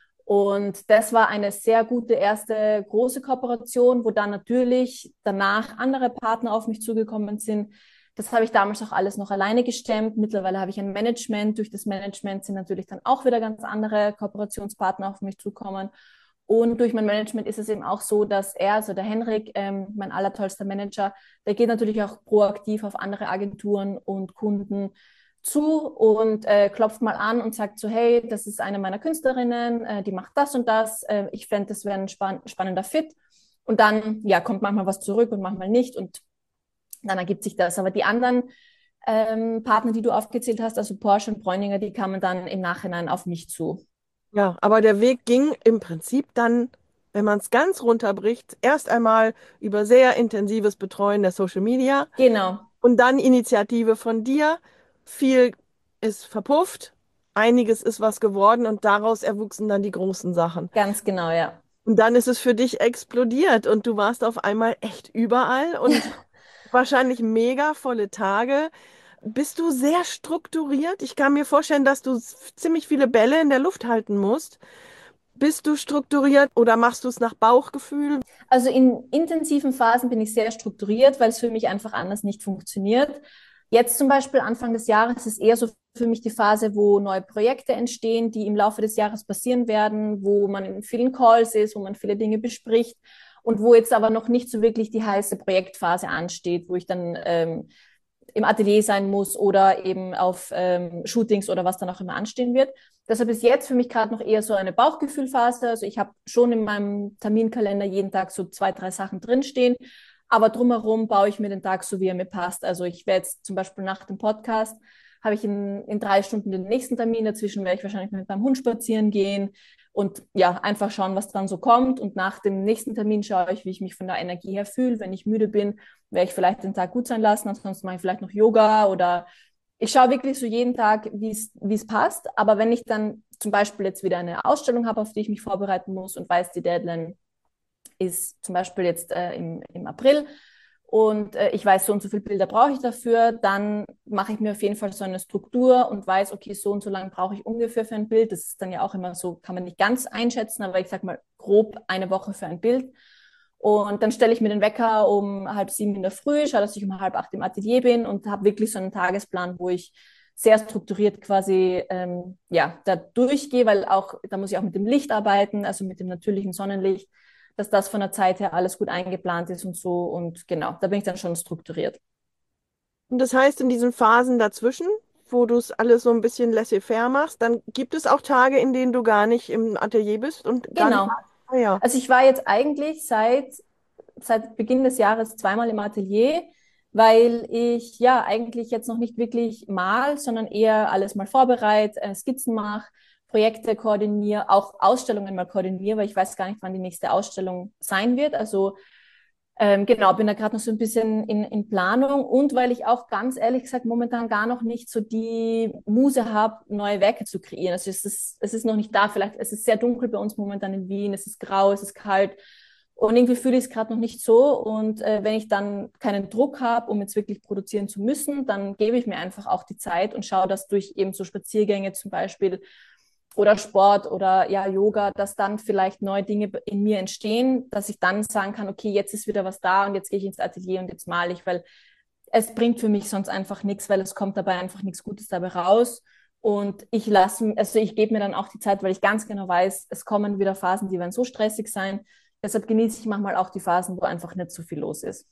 Und das war eine sehr gute erste große Kooperation, wo dann natürlich danach andere Partner auf mich zugekommen sind. Das habe ich damals auch alles noch alleine gestemmt. Mittlerweile habe ich ein Management. Durch das Management sind natürlich dann auch wieder ganz andere Kooperationspartner auf mich zukommen. Und durch mein Management ist es eben auch so, dass er, also der Henrik, ähm, mein allertollster Manager, der geht natürlich auch proaktiv auf andere Agenturen und Kunden zu und äh, klopft mal an und sagt so, hey, das ist eine meiner Künstlerinnen, äh, die macht das und das. Äh, ich fände, das wäre ein spann spannender Fit. Und dann, ja, kommt manchmal was zurück und manchmal nicht. Und dann ergibt sich das. Aber die anderen ähm, Partner, die du aufgezählt hast, also Porsche und Bräuninger, die kamen dann im Nachhinein auf mich zu. Ja, aber der Weg ging im Prinzip dann, wenn man es ganz runterbricht, erst einmal über sehr intensives Betreuen der Social Media Genau, und dann Initiative von dir. Viel ist verpufft, einiges ist was geworden und daraus erwuchsen dann die großen Sachen. ganz genau, ja. Und dann ist es für dich explodiert und du warst auf einmal echt überall und wahrscheinlich mega volle Tage. Bist du sehr strukturiert? Ich kann mir vorstellen, dass du s- ziemlich viele Bälle in der Luft halten musst. Bist du strukturiert oder machst du es nach Bauchgefühl? Also in intensiven Phasen bin ich sehr strukturiert, weil es für mich einfach anders nicht funktioniert. Jetzt zum Beispiel Anfang des Jahres ist eher so für mich die Phase, wo neue Projekte entstehen, die im Laufe des Jahres passieren werden, wo man in vielen Calls ist, wo man viele Dinge bespricht und wo jetzt aber noch nicht so wirklich die heiße Projektphase ansteht, wo ich dann ähm, im Atelier sein muss oder eben auf ähm, Shootings oder was dann auch immer anstehen wird. Deshalb ist jetzt für mich gerade noch eher so eine Bauchgefühlphase. Also ich habe schon in meinem Terminkalender jeden Tag so zwei, drei Sachen drinstehen. Aber drumherum baue ich mir den Tag so, wie er mir passt. Also ich werde jetzt zum Beispiel nach dem Podcast, habe ich in, in drei Stunden den nächsten Termin. Dazwischen werde ich wahrscheinlich mit meinem Hund spazieren gehen und ja, einfach schauen, was dann so kommt. Und nach dem nächsten Termin schaue ich, wie ich mich von der Energie her fühle. Wenn ich müde bin, werde ich vielleicht den Tag gut sein lassen. Ansonsten mache ich vielleicht noch Yoga oder ich schaue wirklich so jeden Tag, wie es wie es passt. Aber wenn ich dann zum Beispiel jetzt wieder eine Ausstellung habe, auf die ich mich vorbereiten muss und weiß, die Deadline ist zum Beispiel jetzt äh, im, im April und äh, ich weiß, so und so viele Bilder brauche ich dafür, dann mache ich mir auf jeden Fall so eine Struktur und weiß, okay, so und so lange brauche ich ungefähr für ein Bild. Das ist dann ja auch immer so, kann man nicht ganz einschätzen, aber ich sage mal grob eine Woche für ein Bild. Und dann stelle ich mir den Wecker um halb sieben in der Früh, schaue, dass ich um halb acht im Atelier bin und habe wirklich so einen Tagesplan, wo ich sehr strukturiert quasi ähm, ja, da durchgehe, weil auch, da muss ich auch mit dem Licht arbeiten, also mit dem natürlichen Sonnenlicht, dass das von der Zeit her alles gut eingeplant ist und so. Und genau, da bin ich dann schon strukturiert. Und das heißt, in diesen Phasen dazwischen, wo du es alles so ein bisschen laissez-faire machst, dann gibt es auch Tage, in denen du gar nicht im Atelier bist und gar nicht. Genau. Ah ja. Also ich war jetzt eigentlich seit, seit Beginn des Jahres zweimal im Atelier, weil ich ja eigentlich jetzt noch nicht wirklich mal, sondern eher alles mal vorbereite, äh, Skizzen mache, Projekte koordiniere, auch Ausstellungen mal koordiniere, weil ich weiß gar nicht, wann die nächste Ausstellung sein wird. Also ähm, genau, bin da gerade noch so ein bisschen in, in Planung und weil ich auch ganz ehrlich gesagt momentan gar noch nicht so die Muse habe, neue Werke zu kreieren. Also es ist, es ist noch nicht da. Vielleicht, es ist sehr dunkel bei uns momentan in Wien, es ist grau, es ist kalt und irgendwie fühle ich es gerade noch nicht so. Und äh, wenn ich dann keinen Druck habe, um jetzt wirklich produzieren zu müssen, dann gebe ich mir einfach auch die Zeit und schaue, dass durch eben so Spaziergänge zum Beispiel oder Sport oder ja, Yoga, dass dann vielleicht neue Dinge in mir entstehen, dass ich dann sagen kann, okay, jetzt ist wieder was da und jetzt gehe ich ins Atelier und jetzt male ich, weil es bringt für mich sonst einfach nichts, weil es kommt dabei einfach nichts Gutes dabei raus. Und ich lasse, also ich gebe mir dann auch die Zeit, weil ich ganz genau weiß, es kommen wieder Phasen, die werden so stressig sein. Deshalb genieße ich manchmal auch die Phasen, wo einfach nicht so viel los ist.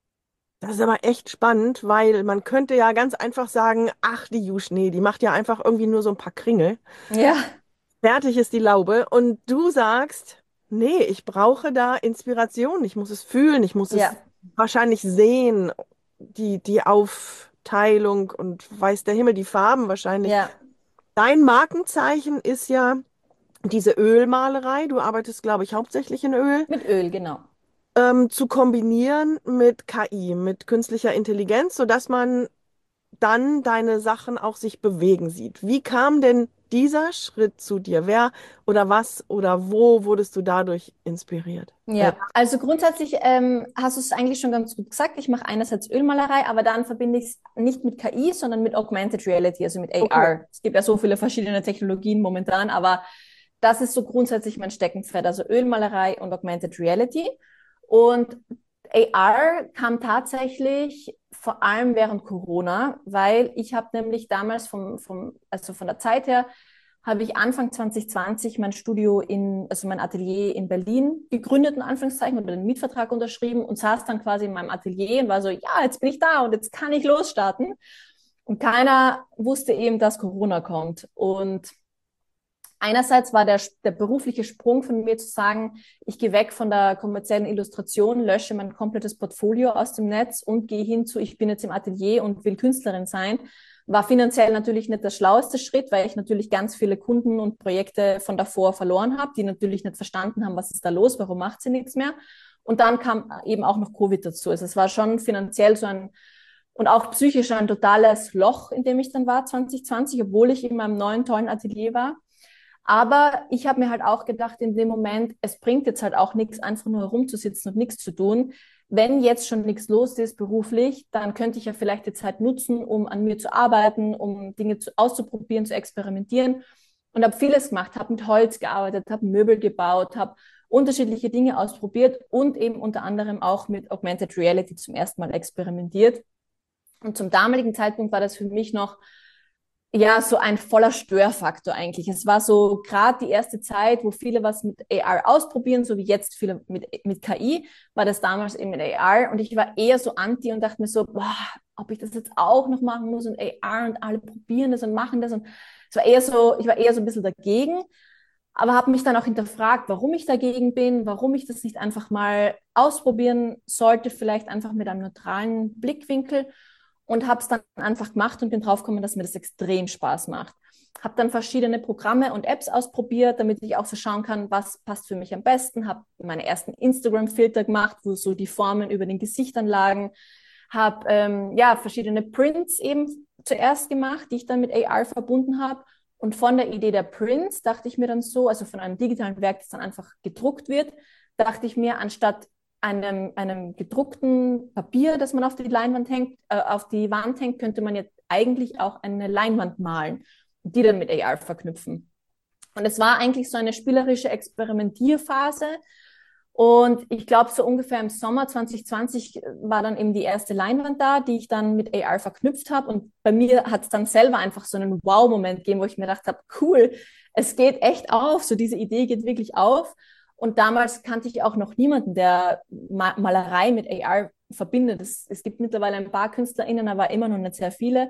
Das ist aber echt spannend, weil man könnte ja ganz einfach sagen, ach, die Juschnee, die macht ja einfach irgendwie nur so ein paar Kringel. Ja, Fertig ist die Laube. Und du sagst, nee, ich brauche da Inspiration. Ich muss es fühlen, ich muss es ja, wahrscheinlich sehen, die, die Aufteilung und weiß der Himmel, die Farben wahrscheinlich. ja, Dein Markenzeichen ist ja diese Ölmalerei. Du arbeitest, glaube ich, hauptsächlich in Öl. mit Öl, genau. Ähm, zu kombinieren mit K I, mit künstlicher Intelligenz, sodass man dann deine Sachen auch sich bewegen sieht. Wie kam denn dieser Schritt zu dir? Wer oder was oder wo wurdest du dadurch inspiriert? Äh, Ja, also grundsätzlich ähm, hast du es eigentlich schon ganz gut gesagt. Ich mache einerseits Ölmalerei, aber dann verbinde ich es nicht mit K I, sondern mit Augmented Reality, also mit okay. A R. Es gibt ja so viele verschiedene Technologien momentan, aber das ist so grundsätzlich mein Steckenpferd, also Ölmalerei und Augmented Reality. Und A R kam tatsächlich vor allem während Corona, weil ich habe nämlich damals vom, vom, also von der Zeit her, habe ich Anfang zwanzig zwanzig mein Studio in, also mein Atelier in Berlin gegründet, in Anführungszeichen, oder den Mietvertrag unterschrieben und saß dann quasi in meinem Atelier und war so, ja, jetzt bin ich da und jetzt kann ich losstarten. Und keiner wusste eben, dass Corona kommt. Und einerseits war der, der berufliche Sprung von mir zu sagen, ich gehe weg von der kommerziellen Illustration, lösche mein komplettes Portfolio aus dem Netz und gehe hin zu, ich bin jetzt im Atelier und will Künstlerin sein, war finanziell natürlich nicht der schlaueste Schritt, weil ich natürlich ganz viele Kunden und Projekte von davor verloren habe, die natürlich nicht verstanden haben, was ist da los, warum macht sie nichts mehr. Und dann kam eben auch noch Covid dazu. Also es war schon finanziell so ein und auch psychisch ein totales Loch, in dem ich dann war zwanzig zwanzig, obwohl ich in meinem neuen tollen Atelier war. Aber ich habe mir halt auch gedacht, in dem Moment, es bringt jetzt halt auch nichts, einfach nur herumzusitzen und nichts zu tun. Wenn jetzt schon nichts los ist beruflich, dann könnte ich ja vielleicht die Zeit nutzen, um an mir zu arbeiten, um Dinge zu, auszuprobieren, zu experimentieren. Und habe vieles gemacht, habe mit Holz gearbeitet, habe Möbel gebaut, habe unterschiedliche Dinge ausprobiert und eben unter anderem auch mit Augmented Reality zum ersten Mal experimentiert. Und zum damaligen Zeitpunkt war das für mich noch ja, so ein voller Störfaktor eigentlich. Es war so gerade die erste Zeit, wo viele was mit A R ausprobieren, so wie jetzt viele mit, mit K I, war das damals eben mit A R und ich war eher so anti und dachte mir so, boah, ob ich das jetzt auch noch machen muss und A R und alle probieren das und machen das. Und es war eher so, ich war eher so ein bisschen dagegen, aber habe mich dann auch hinterfragt, warum ich dagegen bin, warum ich das nicht einfach mal ausprobieren sollte, vielleicht einfach mit einem neutralen Blickwinkel, und habe es dann einfach gemacht und bin draufgekommen, dass mir das extrem Spaß macht. Habe dann verschiedene Programme und Apps ausprobiert, damit ich auch so schauen kann, was passt für mich am besten. Habe meine ersten Instagram-Filter gemacht, wo so die Formen über den Gesichtern lagen. Habe ähm, ja, verschiedene Prints eben zuerst gemacht, die ich dann mit A R verbunden habe. Und von der Idee der Prints dachte ich mir dann so, also von einem digitalen Werk, das dann einfach gedruckt wird, dachte ich mir, anstatt einem, einem gedruckten Papier, das man auf die Leinwand hängt, äh, auf die Wand hängt, könnte man jetzt eigentlich auch eine Leinwand malen und die dann mit A R verknüpfen. Und es war eigentlich so eine spielerische Experimentierphase. Und ich glaube, so ungefähr im Sommer zwanzig zwanzig war dann eben die erste Leinwand da, die ich dann mit A R verknüpft habe. Und bei mir hat es dann selber einfach so einen Wow-Moment gegeben, wo ich mir gedacht habe, cool, es geht echt auf, so diese Idee geht wirklich auf. Und damals kannte ich auch noch niemanden, der Ma Malerei mit A R verbindet. Es, es gibt mittlerweile ein paar KünstlerInnen, aber immer noch nicht sehr viele.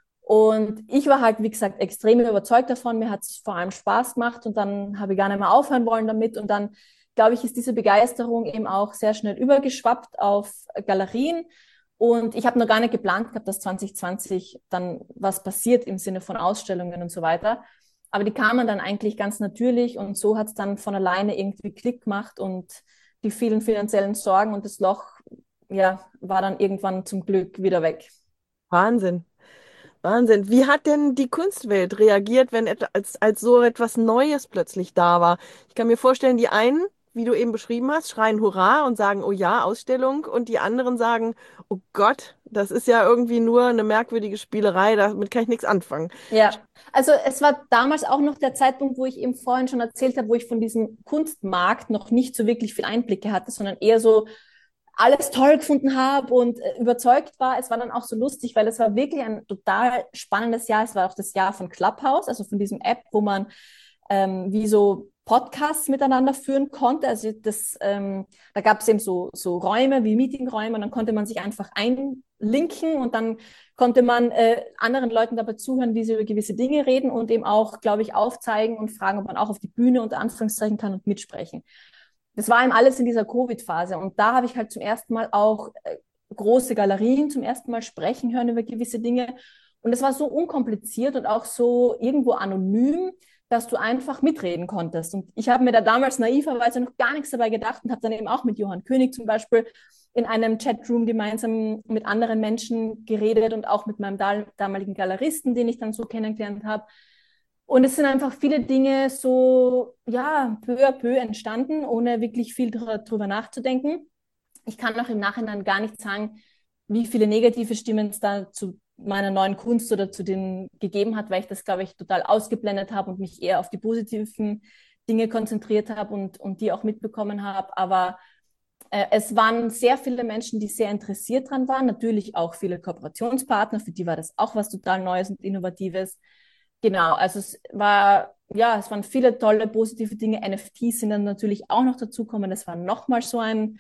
Und ich war halt, wie gesagt, extrem überzeugt davon. Mir hat es vor allem Spaß gemacht und dann habe ich gar nicht mehr aufhören wollen damit. Und dann, glaube ich, ist diese Begeisterung eben auch sehr schnell übergeschwappt auf Galerien. Und ich habe noch gar nicht geplant gehabt, dass zwanzig zwanzig dann was passiert im Sinne von Ausstellungen und so weiter. Aber die kamen dann eigentlich ganz natürlich und so hat es dann von alleine irgendwie Klick gemacht und die vielen finanziellen Sorgen und das Loch, ja, war dann irgendwann zum Glück wieder weg. Wahnsinn. Wahnsinn. Wie hat denn die Kunstwelt reagiert, wenn etwa, als, als so etwas Neues plötzlich da war? Ich kann mir vorstellen, die einen, wie du eben beschrieben hast, schreien Hurra und sagen, oh ja, Ausstellung, und die anderen sagen, oh Gott, das ist ja irgendwie nur eine merkwürdige Spielerei, damit kann ich nichts anfangen. Ja, also es war damals auch noch der Zeitpunkt, wo ich eben vorhin schon erzählt habe, wo ich von diesem Kunstmarkt noch nicht so wirklich viel Einblicke hatte, sondern eher so alles toll gefunden habe und äh, überzeugt war. Es war dann auch so lustig, weil es war wirklich ein total spannendes Jahr. Es war auch das Jahr von Clubhouse, also von diesem App, wo man ähm, wie so Podcasts miteinander führen konnte. Also das, ähm, da gab es eben so, so Räume wie Meetingräume und dann konnte man sich einfach einlinken und dann konnte man äh, anderen Leuten dabei zuhören, wie sie über gewisse Dinge reden und eben auch, glaube ich, aufzeigen und fragen, ob man auch auf die Bühne unter Anführungszeichen kann und mitsprechen. Das war eben alles in dieser Covid-Phase und da habe ich halt zum ersten Mal auch äh, große Galerien zum ersten Mal sprechen hören über gewisse Dinge und es war so unkompliziert und auch so irgendwo anonym, dass du einfach mitreden konntest. Und ich habe mir da damals naiverweise noch gar nichts dabei gedacht und habe dann eben auch mit Johann König zum Beispiel in einem Chatroom gemeinsam mit anderen Menschen geredet und auch mit meinem damaligen Galeristen, den ich dann so kennengelernt habe. Und es sind einfach viele Dinge so, ja, peu à peu entstanden, ohne wirklich viel drüber nachzudenken. Ich kann auch im Nachhinein gar nicht sagen, wie viele negative Stimmen es da zu meiner neuen Kunst oder zu denen gegeben hat, weil ich das, glaube ich, total ausgeblendet habe und mich eher auf die positiven Dinge konzentriert habe und, und die auch mitbekommen habe. Aber äh, es waren sehr viele Menschen, die sehr interessiert dran waren. Natürlich auch viele Kooperationspartner, für die war das auch was total Neues und Innovatives. Genau, also es war, ja, es waren viele tolle, positive Dinge. N F Ts sind dann natürlich auch noch dazugekommen. Das war nochmal so ein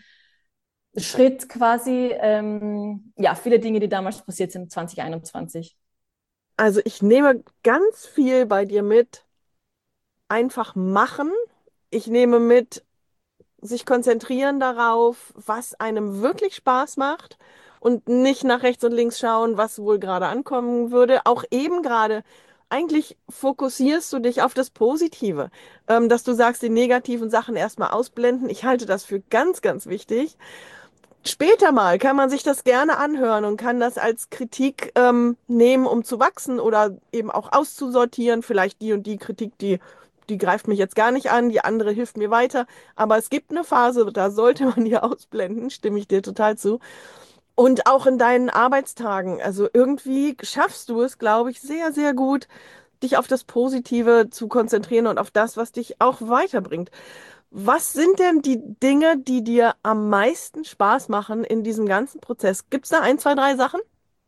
Schritt quasi. Ähm, ja, viele Dinge, die damals passiert sind, zwanzig einundzwanzig. Also ich nehme ganz viel bei dir mit, einfach machen. Ich nehme mit, sich konzentrieren darauf, was einem wirklich Spaß macht und nicht nach rechts und links schauen, was wohl gerade ankommen würde. Auch eben gerade, eigentlich fokussierst du dich auf das Positive, ähm, dass du sagst, die negativen Sachen erstmal ausblenden. Ich halte das für ganz, ganz wichtig. Später mal kann man sich das gerne anhören und kann das als Kritik ähm, nehmen, um zu wachsen oder eben auch auszusortieren. Vielleicht die und die Kritik, die, die greift mich jetzt gar nicht an, die andere hilft mir weiter. Aber es gibt eine Phase, da sollte man die ausblenden, stimme ich dir total zu. Und auch in deinen Arbeitstagen. Also irgendwie schaffst du es, glaube ich, sehr, sehr gut, dich auf das Positive zu konzentrieren und auf das, was dich auch weiterbringt. Was sind denn die Dinge, die dir am meisten Spaß machen in diesem ganzen Prozess? Gibt es da ein, zwei, drei Sachen?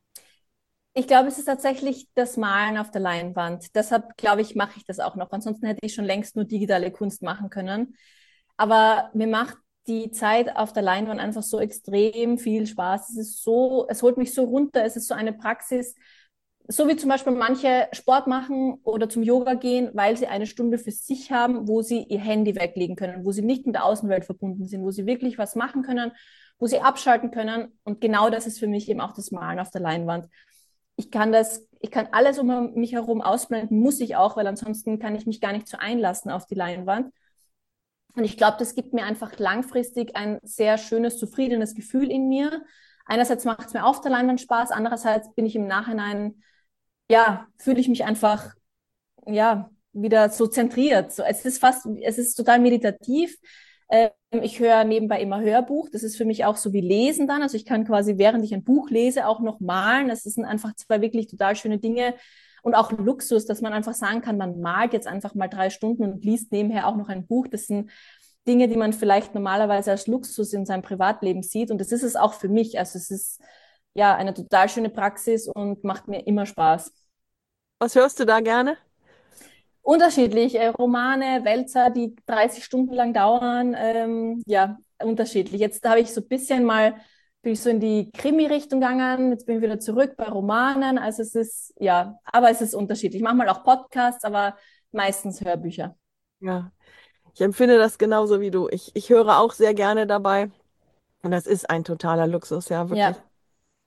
Ich glaube, es ist tatsächlich das Malen auf der Leinwand. Deshalb, glaube ich, mache ich das auch noch. Ansonsten hätte ich schon längst nur digitale Kunst machen können. Aber mir macht die Zeit auf der Leinwand einfach so extrem viel Spaß. Es ist so, es holt mich so runter. Es ist so eine Praxis, so wie zum Beispiel manche Sport machen oder zum Yoga gehen, weil sie eine Stunde für sich haben, wo sie ihr Handy weglegen können, wo sie nicht mit der Außenwelt verbunden sind, wo sie wirklich was machen können, wo sie abschalten können. Und genau das ist für mich eben auch das Malen auf der Leinwand. Ich kann das, ich kann alles um mich herum ausblenden, muss ich auch, weil ansonsten kann ich mich gar nicht so einlassen auf die Leinwand. Und ich glaube, das gibt mir einfach langfristig ein sehr schönes, zufriedenes Gefühl in mir. Einerseits macht es mir auf der Leinwand Spaß, andererseits bin ich im Nachhinein, ja, fühle ich mich einfach, ja, wieder so zentriert. So, es ist fast, es ist total meditativ. Ähm, ich höre nebenbei immer Hörbuch. Das ist für mich auch so wie Lesen dann. Also ich kann quasi, während ich ein Buch lese, auch noch malen. Das sind einfach zwei wirklich total schöne Dinge und auch Luxus, dass man einfach sagen kann, man malt jetzt einfach mal drei Stunden und liest nebenher auch noch ein Buch. Das sind Dinge, die man vielleicht normalerweise als Luxus in seinem Privatleben sieht. Und das ist es auch für mich. Also es ist ja eine total schöne Praxis und macht mir immer Spaß. Was hörst du da gerne? Unterschiedlich. Äh, Romane, Wälzer, die dreißig Stunden lang dauern. Ähm, ja, unterschiedlich. Jetzt habe ich so ein bisschen mal, bin ich so in die Krimi-Richtung gegangen. Jetzt bin ich wieder zurück bei Romanen. Also es ist, ja, aber es ist unterschiedlich. Manchmal auch Podcasts, aber meistens Hörbücher. Ja, ich empfinde das genauso wie du. Ich, ich höre auch sehr gerne dabei. Und das ist ein totaler Luxus, ja, wirklich. Ja.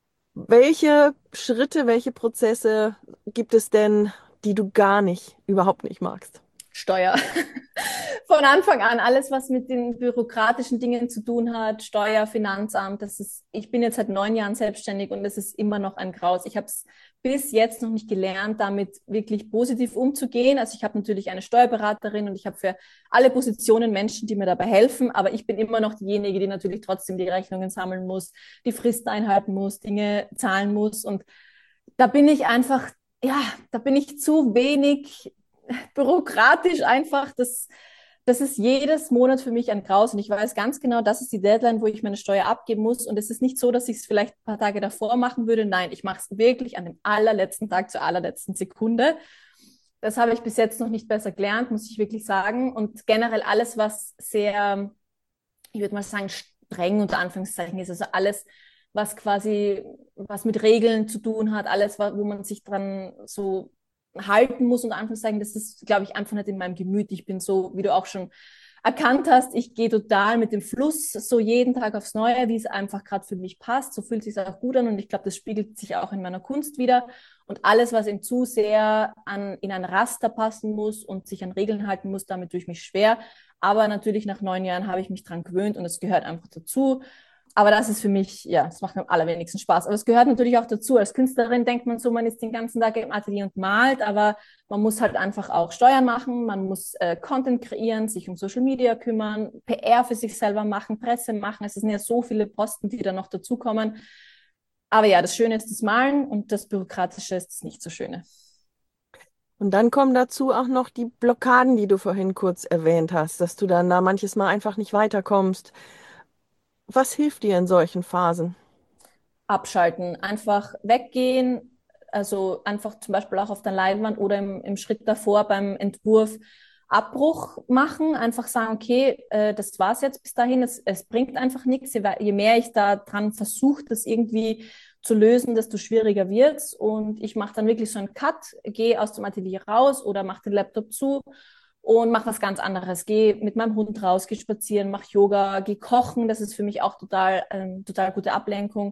Welche Schritte, welche Prozesse gibt es denn, die du gar nicht, überhaupt nicht magst? Steuer. Von Anfang an alles, was mit den bürokratischen Dingen zu tun hat, Steuer, Finanzamt, das ist, ich bin jetzt seit neun Jahren selbstständig und es ist immer noch ein Graus. Ich habe es bis jetzt noch nicht gelernt, damit wirklich positiv umzugehen. Also ich habe natürlich eine Steuerberaterin und ich habe für alle Positionen Menschen, die mir dabei helfen, aber ich bin immer noch diejenige, die natürlich trotzdem die Rechnungen sammeln muss, die Fristen einhalten muss, Dinge zahlen muss und da bin ich einfach, ja, da bin ich zu wenig bürokratisch einfach. Das, das ist jedes Monat für mich ein Graus und ich weiß ganz genau, das ist die Deadline, wo ich meine Steuer abgeben muss. Und es ist nicht so, dass ich es vielleicht ein paar Tage davor machen würde. Nein, ich mache es wirklich an dem allerletzten Tag zur allerletzten Sekunde. Das habe ich bis jetzt noch nicht besser gelernt, muss ich wirklich sagen. Und generell alles, was sehr, ich würde mal sagen, streng unter Anführungszeichen ist, also alles, was quasi, was mit Regeln zu tun hat, alles, wo man sich dran so halten muss, unter Anführungszeichen, das ist, glaube ich, einfach nicht in meinem Gemüt. Ich bin so, wie du auch schon erkannt hast, ich gehe total mit dem Fluss, so jeden Tag aufs Neue, wie es einfach gerade für mich passt. So fühlt es sich auch gut an und ich glaube, das spiegelt sich auch in meiner Kunst wieder. Und alles, was ihm zu sehr an, in ein Raster passen muss und sich an Regeln halten muss, damit tue ich mich schwer. Aber natürlich nach neun Jahren habe ich mich dran gewöhnt und es gehört einfach dazu. Aber das ist für mich, ja, das macht mir am allerwenigsten Spaß. Aber es gehört natürlich auch dazu. Als Künstlerin denkt man so, man ist den ganzen Tag im Atelier und malt, aber man muss halt einfach auch Steuern machen, man muss äh, Content kreieren, sich um Social Media kümmern, P R für sich selber machen, Presse machen. Es sind ja so viele Posten, die da noch dazukommen. Aber ja, das Schöne ist das Malen und das Bürokratische ist das nicht so Schöne. Und dann kommen dazu auch noch die Blockaden, die du vorhin kurz erwähnt hast, dass du dann da manches Mal einfach nicht weiterkommst. Was hilft dir in solchen Phasen? Abschalten, einfach weggehen, also einfach zum Beispiel auch auf der Leinwand oder im, im Schritt davor beim Entwurf Abbruch machen, einfach sagen, okay, äh, das war's jetzt bis dahin, es, es bringt einfach nichts. Je, je mehr ich da dran versuche, das irgendwie zu lösen, desto schwieriger wird's. Und ich mache dann wirklich so einen Cut, gehe aus dem Atelier raus oder mache den Laptop zu und mache was ganz anderes. Gehe mit meinem Hund raus, gehe spazieren, mache Yoga, gehe kochen. Das ist für mich auch total, ähm, total gute Ablenkung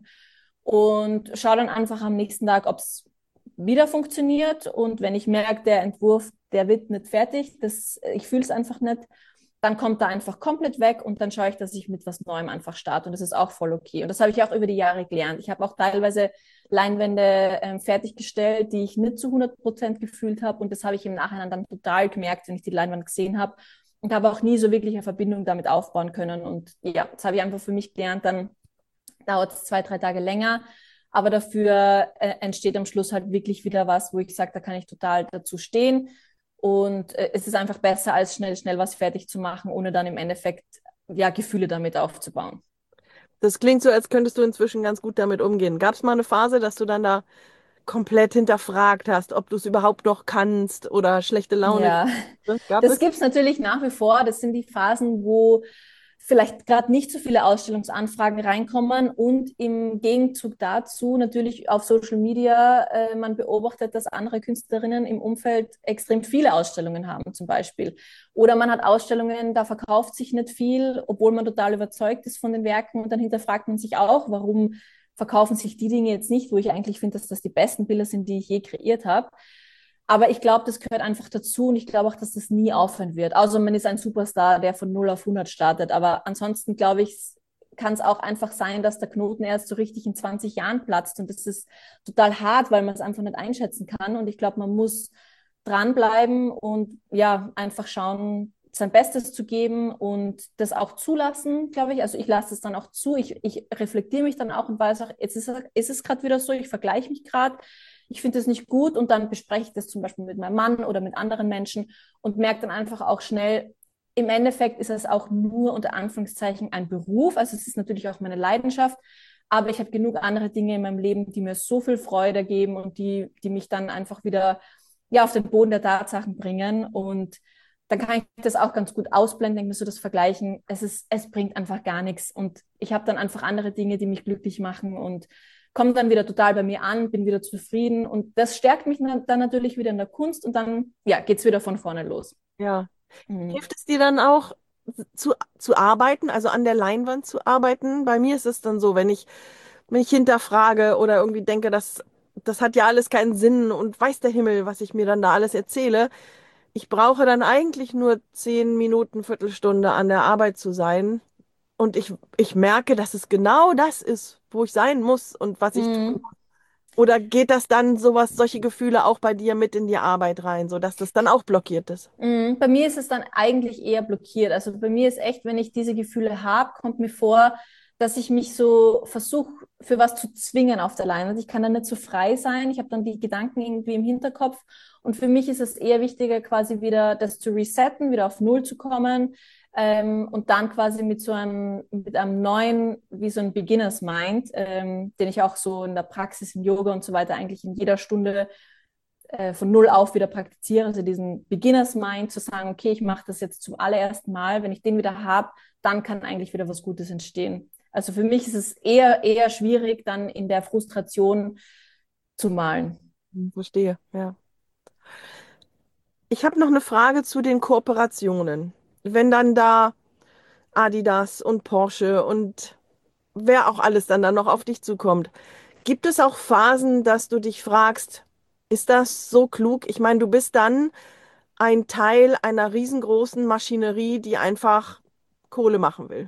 und schaue dann einfach am nächsten Tag, ob es wieder funktioniert. Und wenn ich merke, der Entwurf, der wird nicht fertig, das, ich fühle es einfach nicht, dann kommt er einfach komplett weg und dann schaue ich, dass ich mit was Neuem einfach starte. Und das ist auch voll okay. Und das habe ich auch über die Jahre gelernt. Ich habe auch teilweise Leinwände ähm, fertiggestellt, die ich nicht zu hundert Prozent gefühlt habe. Und das habe ich im Nachhinein dann total gemerkt, wenn ich die Leinwand gesehen habe. Und habe auch nie so wirklich eine Verbindung damit aufbauen können. Und ja, das habe ich einfach für mich gelernt. Dann dauert es zwei, drei Tage länger. Aber dafür äh, entsteht am Schluss halt wirklich wieder was, wo ich sage, da kann ich total dazu stehen. Und äh, es ist einfach besser, als schnell, schnell was fertig zu machen, ohne dann im Endeffekt ja, Gefühle damit aufzubauen. Das klingt so, als könntest du inzwischen ganz gut damit umgehen. Gab es mal eine Phase, dass du dann da komplett hinterfragt hast, ob du es überhaupt noch kannst oder schlechte Laune? Ja, Gab das es? gibt es natürlich nach wie vor. Das sind die Phasen, wo vielleicht gerade nicht so viele Ausstellungsanfragen reinkommen und im Gegenzug dazu natürlich auf Social Media äh, man beobachtet, dass andere Künstlerinnen im Umfeld extrem viele Ausstellungen haben zum Beispiel. Oder man hat Ausstellungen, da verkauft sich nicht viel, obwohl man total überzeugt ist von den Werken und dann hinterfragt man sich auch, warum verkaufen sich die Dinge jetzt nicht, wo ich eigentlich finde, dass das die besten Bilder sind, die ich je kreiert habe. Aber ich glaube, das gehört einfach dazu und ich glaube auch, dass das nie aufhören wird. Also man ist ein Superstar, der von null auf hundert startet. Aber ansonsten, glaube ich, kann es auch einfach sein, dass der Knoten erst so richtig in zwanzig Jahren platzt. Und das ist total hart, weil man es einfach nicht einschätzen kann. Und ich glaube, man muss dranbleiben und ja, einfach schauen, sein Bestes zu geben und das auch zulassen, glaube ich. Also ich lasse es dann auch zu. Ich, ich reflektiere mich dann auch und weiß auch, jetzt ist, ist es gerade wieder so, ich vergleiche mich gerade. Ich finde das nicht gut und dann bespreche ich das zum Beispiel mit meinem Mann oder mit anderen Menschen und merke dann einfach auch schnell, im Endeffekt ist es auch nur unter Anführungszeichen ein Beruf. Also es ist natürlich auch meine Leidenschaft, aber ich habe genug andere Dinge in meinem Leben, die mir so viel Freude geben und die, die mich dann einfach wieder ja, auf den Boden der Tatsachen bringen. Und dann kann ich das auch ganz gut ausblenden, denke mir so das Vergleichen. Es ist, es bringt einfach gar nichts. Und ich habe dann einfach andere Dinge, die mich glücklich machen und komme dann wieder total bei mir an, bin wieder zufrieden. Und das stärkt mich dann natürlich wieder in der Kunst und dann, ja, geht's wieder von vorne los. Ja. Mhm. Hilft es dir dann auch zu, zu arbeiten, also an der Leinwand zu arbeiten? Bei mir ist es dann so, wenn ich mich hinterfrage oder irgendwie denke, das, das hat ja alles keinen Sinn und weiß der Himmel, was ich mir dann da alles erzähle. Ich brauche dann eigentlich nur zehn Minuten, Viertelstunde an der Arbeit zu sein. Und ich, ich merke, dass es genau das ist, wo ich sein muss und was ich tue. Mhm. Oder geht das dann sowas, solche Gefühle auch bei dir mit in die Arbeit rein, sodass das dann auch blockiert ist? Mhm. Bei mir ist es dann eigentlich eher blockiert. Also bei mir ist echt, wenn ich diese Gefühle habe, kommt mir vor, dass ich mich so versuche, für was zu zwingen auf der Leinwand. Ich kann dann nicht so frei sein. Ich habe dann die Gedanken irgendwie im Hinterkopf. Und für mich ist es eher wichtiger, quasi wieder das zu resetten, wieder auf Null zu kommen. Ähm, und dann quasi mit so einem, mit einem neuen, wie so ein Beginners Mind, ähm, den ich auch so in der Praxis, im Yoga und so weiter eigentlich in jeder Stunde äh, von null auf wieder praktiziere, also diesen Beginners Mind zu sagen, okay, ich mache das jetzt zum allerersten Mal, wenn ich den wieder habe, dann kann eigentlich wieder was Gutes entstehen. Also für mich ist es eher, eher schwierig, dann in der Frustration zu malen. Hm, verstehe, ja. Ich habe noch eine Frage zu den Kooperationen. Wenn dann da Adidas und Porsche und wer auch alles dann, dann noch auf dich zukommt, gibt es auch Phasen, dass du dich fragst, ist das so klug? Ich meine, du bist dann ein Teil einer riesengroßen Maschinerie, die einfach Kohle machen will.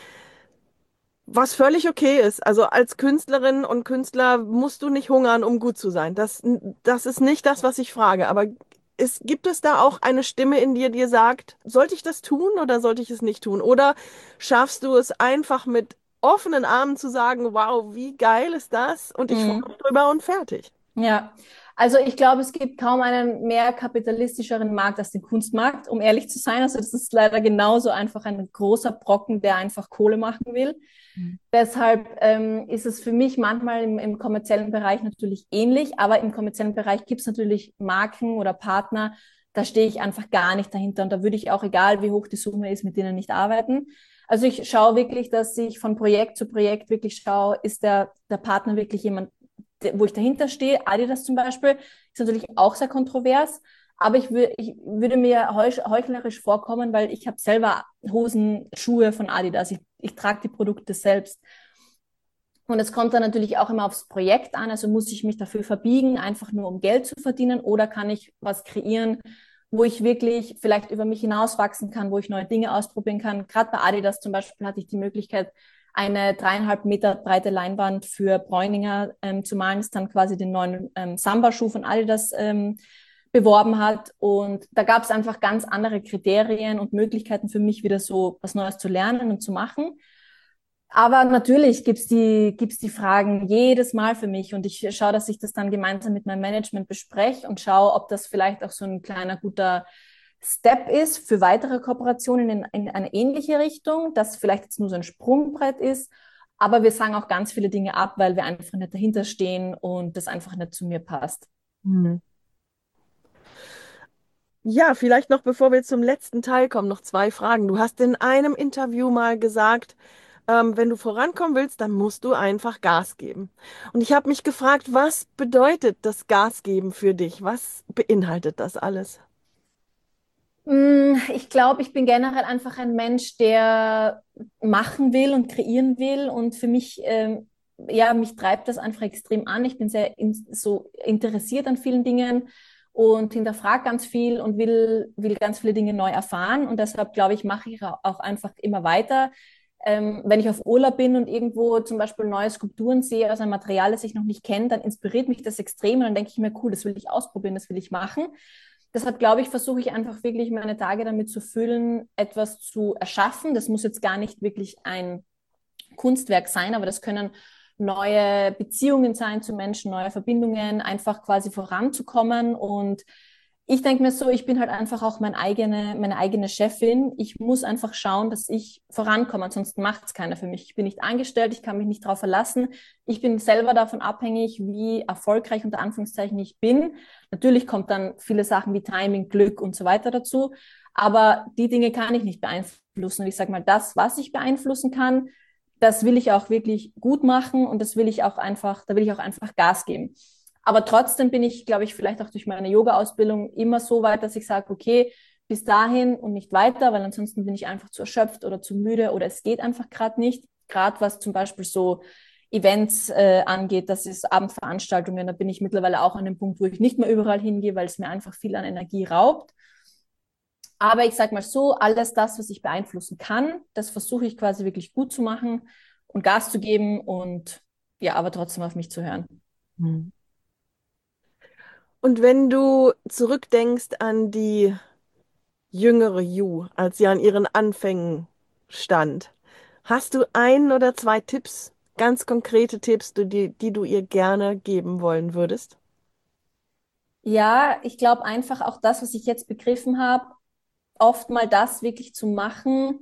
Was völlig okay ist. Also als Künstlerin und Künstler musst du nicht hungern, um gut zu sein. Das, das ist nicht das, was ich frage. Aber es, gibt es da auch eine Stimme in dir, die dir sagt, sollte ich das tun oder sollte ich es nicht tun? Oder schaffst du es einfach mit offenen Armen zu sagen, wow, wie geil ist das? Und ich freue Mhm. mich drüber und fertig. Ja, also ich glaube, es gibt kaum einen mehr kapitalistischeren Markt als den Kunstmarkt, um ehrlich zu sein. Also das ist leider genauso einfach ein großer Brocken, der einfach Kohle machen will. Mhm. Deshalb ähm, ist es für mich manchmal im, im kommerziellen Bereich natürlich ähnlich, aber im kommerziellen Bereich gibt es natürlich Marken oder Partner, da stehe ich einfach gar nicht dahinter und da würde ich auch, egal wie hoch die Summe ist, mit denen nicht arbeiten. Also ich schaue wirklich, dass ich von Projekt zu Projekt wirklich schaue, ist der, der Partner wirklich jemand, wo ich dahinter stehe. Adidas zum Beispiel ist natürlich auch sehr kontrovers, aber ich, wür, ich würde mir heuchlerisch vorkommen, weil ich habe selber Hosen, Schuhe von Adidas. Ich, ich trage die Produkte selbst. Und es kommt dann natürlich auch immer aufs Projekt an. Also muss ich mich dafür verbiegen, einfach nur um Geld zu verdienen, oder kann ich was kreieren, wo ich wirklich vielleicht über mich hinauswachsen kann, wo ich neue Dinge ausprobieren kann. Gerade bei Adidas zum Beispiel hatte ich die Möglichkeit, eine dreieinhalb Meter breite Leinwand für Bräuninger ähm, zu malen, das dann quasi den neuen ähm, Samba-Schuh von Adidas ähm, beworben hat. Und da gab es einfach ganz andere Kriterien und Möglichkeiten für mich, wieder so was Neues zu lernen und zu machen. Aber natürlich gibt's die, gibt's die Fragen jedes Mal für mich und ich schaue, dass ich das dann gemeinsam mit meinem Management bespreche und schaue, ob das vielleicht auch so ein kleiner guter Step ist für weitere Kooperationen in, in eine ähnliche Richtung, dass vielleicht jetzt nur so ein Sprungbrett ist. Aber wir sagen auch ganz viele Dinge ab, weil wir einfach nicht dahinter stehen und das einfach nicht zu mir passt. Mhm. Ja, vielleicht noch, bevor wir zum letzten Teil kommen, noch zwei Fragen. Du hast in einem Interview mal gesagt, ähm, wenn du vorankommen willst, dann musst du einfach Gas geben. Und ich habe mich gefragt, was bedeutet das Gas geben für dich? Was beinhaltet das alles? Mm, Ich glaube, ich bin generell einfach ein Mensch, der machen will und kreieren will. Und für mich, ähm, ja, mich treibt das einfach extrem an. Ich bin sehr in, so interessiert an vielen Dingen und hinterfrage ganz viel und will, will ganz viele Dinge neu erfahren. Und deshalb, glaube ich, mache ich auch einfach immer weiter. Ähm, wenn ich auf Urlaub bin und irgendwo zum Beispiel neue Skulpturen sehe aus einem Material, das ich noch nicht kenne, dann inspiriert mich das extrem und dann denke ich mir, cool, das will ich ausprobieren, das will ich machen. Deshalb glaube ich, versuche ich einfach wirklich meine Tage damit zu füllen, etwas zu erschaffen. Das muss jetzt gar nicht wirklich ein Kunstwerk sein, aber das können neue Beziehungen sein zu Menschen, neue Verbindungen, einfach quasi voranzukommen. Und ich denke mir so, ich bin halt einfach auch mein eigene, meine eigene Chefin. Ich muss einfach schauen, dass ich vorankomme, ansonsten macht es keiner für mich. Ich bin nicht angestellt, ich kann mich nicht darauf verlassen. Ich bin selber davon abhängig, wie erfolgreich unter Anführungszeichen ich bin. Natürlich kommt dann viele Sachen wie Timing, Glück und so weiter dazu. Aber die Dinge kann ich nicht beeinflussen. Und ich sage mal, das, was ich beeinflussen kann, das will ich auch wirklich gut machen und das will ich auch einfach, da will ich auch einfach Gas geben. Aber trotzdem bin ich, glaube ich, vielleicht auch durch meine Yoga-Ausbildung immer so weit, dass ich sage, okay, bis dahin und nicht weiter, weil ansonsten bin ich einfach zu erschöpft oder zu müde oder es geht einfach gerade nicht. Gerade was zum Beispiel so Events äh, angeht, das ist Abendveranstaltungen, da bin ich mittlerweile auch an dem Punkt, wo ich nicht mehr überall hingehe, weil es mir einfach viel an Energie raubt. Aber ich sage mal so, alles das, was ich beeinflussen kann, das versuche ich quasi wirklich gut zu machen und Gas zu geben und ja, aber trotzdem auf mich zu hören. Hm. Und wenn du zurückdenkst an die jüngere Ju, als sie an ihren Anfängen stand, hast du ein oder zwei Tipps, ganz konkrete Tipps, die, die die du ihr gerne geben wollen würdest? Ja, ich glaube einfach auch das, was ich jetzt begriffen habe, oft mal das wirklich zu machen,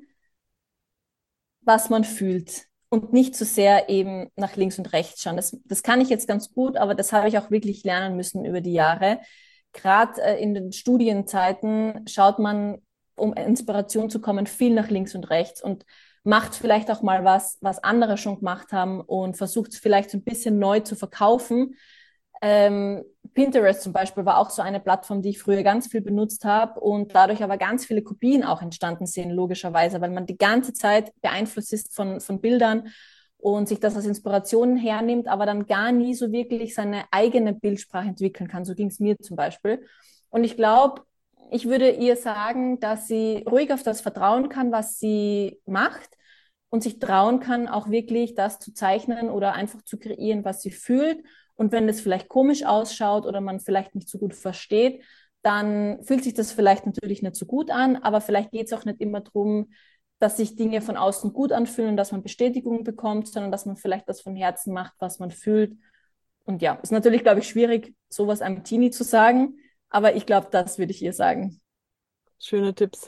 was man fühlt und nicht zu sehr eben nach links und rechts schauen. Das, das kann ich jetzt ganz gut, aber das habe ich auch wirklich lernen müssen über die Jahre. Gerade äh, in den Studienzeiten schaut man, um Inspiration zu kommen, viel nach links und rechts und macht vielleicht auch mal was, was andere schon gemacht haben und versucht es vielleicht so ein bisschen neu zu verkaufen. Ähm, Pinterest zum Beispiel war auch so eine Plattform, die ich früher ganz viel benutzt habe und dadurch aber ganz viele Kopien auch entstanden sind, logischerweise, weil man die ganze Zeit beeinflusst ist von, von Bildern und sich das als Inspiration hernimmt, aber dann gar nie so wirklich seine eigene Bildsprache entwickeln kann. So ging es mir zum Beispiel. Und ich glaube, ich würde ihr sagen, dass sie ruhig auf das vertrauen kann, was sie macht und sich trauen kann, auch wirklich das zu zeichnen oder einfach zu kreieren, was sie fühlt. Und wenn das vielleicht komisch ausschaut oder man vielleicht nicht so gut versteht, dann fühlt sich das vielleicht natürlich nicht so gut an, aber vielleicht geht es auch nicht immer darum, dass sich Dinge von außen gut anfühlen und dass man Bestätigung bekommt, sondern dass man vielleicht das von Herzen macht, was man fühlt. Und ja, ist natürlich, glaube ich, schwierig, sowas einem Teenie zu sagen, aber ich glaube, das würde ich ihr sagen. Schöne Tipps.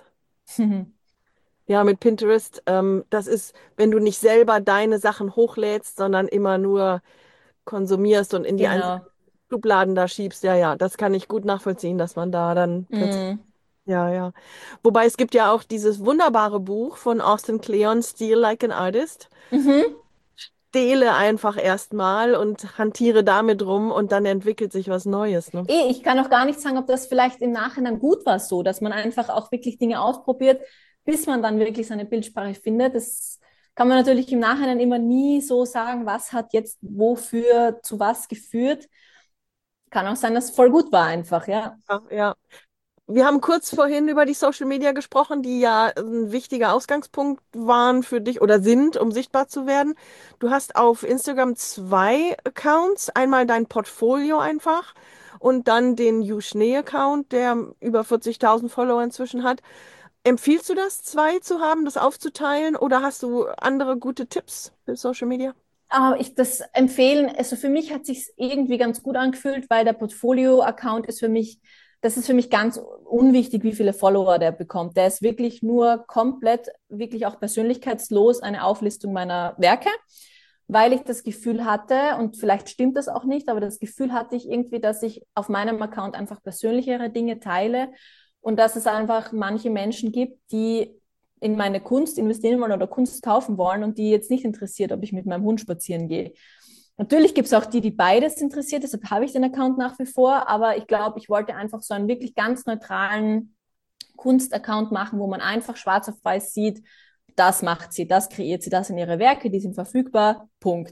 Ja, mit Pinterest, ähm, das ist, wenn du nicht selber deine Sachen hochlädst, sondern immer nur konsumierst und in die einzelnen Genau. Schubladen da schiebst. Ja, ja, das kann ich gut nachvollziehen, dass man da dann plötzlich, Mm. ja, ja. Wobei es gibt ja auch dieses wunderbare Buch von Austin Kleon, Steal Like an Artist. Mhm. Stehle einfach erstmal und hantiere damit rum und dann entwickelt sich was Neues, ne? Eh, ich kann auch gar nicht sagen, ob das vielleicht im Nachhinein gut war, so, dass man einfach auch wirklich Dinge ausprobiert, bis man dann wirklich seine Bildsprache findet. Das kann man natürlich im Nachhinein immer nie so sagen, was hat jetzt wofür zu was geführt. Kann auch sein, dass es voll gut war einfach, ja. Ja, ja. Wir haben kurz vorhin über die Social Media gesprochen, die ja ein wichtiger Ausgangspunkt waren für dich oder sind, um sichtbar zu werden. Du hast auf Instagram zwei Accounts. Einmal dein Portfolio einfach und dann den You Schnee-Account, der über vierzigtausend Follower inzwischen hat. Empfiehlst du das, zwei zu haben, das aufzuteilen oder hast du andere gute Tipps für Social Media? Aber ich das empfehlen, also für mich hat sich irgendwie ganz gut angefühlt, weil der Portfolio-Account ist für mich, das ist für mich ganz unwichtig, wie viele Follower der bekommt. Der ist wirklich nur komplett, wirklich auch persönlichkeitslos eine Auflistung meiner Werke, weil ich das Gefühl hatte, und vielleicht stimmt das auch nicht, aber das Gefühl hatte ich irgendwie, dass ich auf meinem Account einfach persönlichere Dinge teile und dass es einfach manche Menschen gibt, die in meine Kunst investieren wollen oder Kunst kaufen wollen und die jetzt nicht interessiert, ob ich mit meinem Hund spazieren gehe. Natürlich gibt es auch die, die beides interessiert, deshalb habe ich den Account nach wie vor, aber ich glaube, ich wollte einfach so einen wirklich ganz neutralen Kunstaccount machen, wo man einfach schwarz auf weiß sieht, das macht sie, das kreiert sie, das sind ihre Werke, die sind verfügbar, Punkt.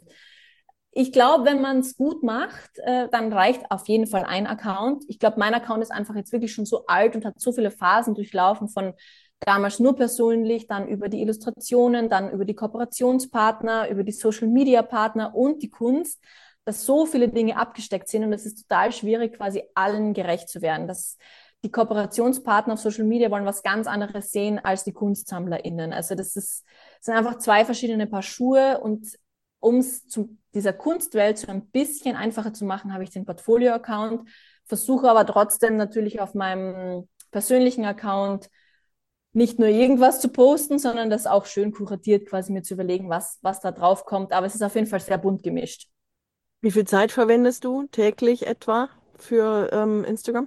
Ich glaube, wenn man es gut macht, äh, dann reicht auf jeden Fall ein Account. Ich glaube, mein Account ist einfach jetzt wirklich schon so alt und hat so viele Phasen durchlaufen von damals nur persönlich, dann über die Illustrationen, dann über die Kooperationspartner, über die Social-Media-Partner und die Kunst, dass so viele Dinge abgesteckt sind und es ist total schwierig, quasi allen gerecht zu werden. Das, die Kooperationspartner auf Social Media wollen was ganz anderes sehen als die KunstsammlerInnen. Also das ist, das sind einfach zwei verschiedene Paar Schuhe und um es zu dieser Kunstwelt so ein bisschen einfacher zu machen, habe ich den Portfolio-Account, versuche aber trotzdem natürlich auf meinem persönlichen Account nicht nur irgendwas zu posten, sondern das auch schön kuratiert quasi mir zu überlegen, was, was da drauf kommt. Aber es ist auf jeden Fall sehr bunt gemischt. Wie viel Zeit verwendest du täglich etwa für ähm, Instagram?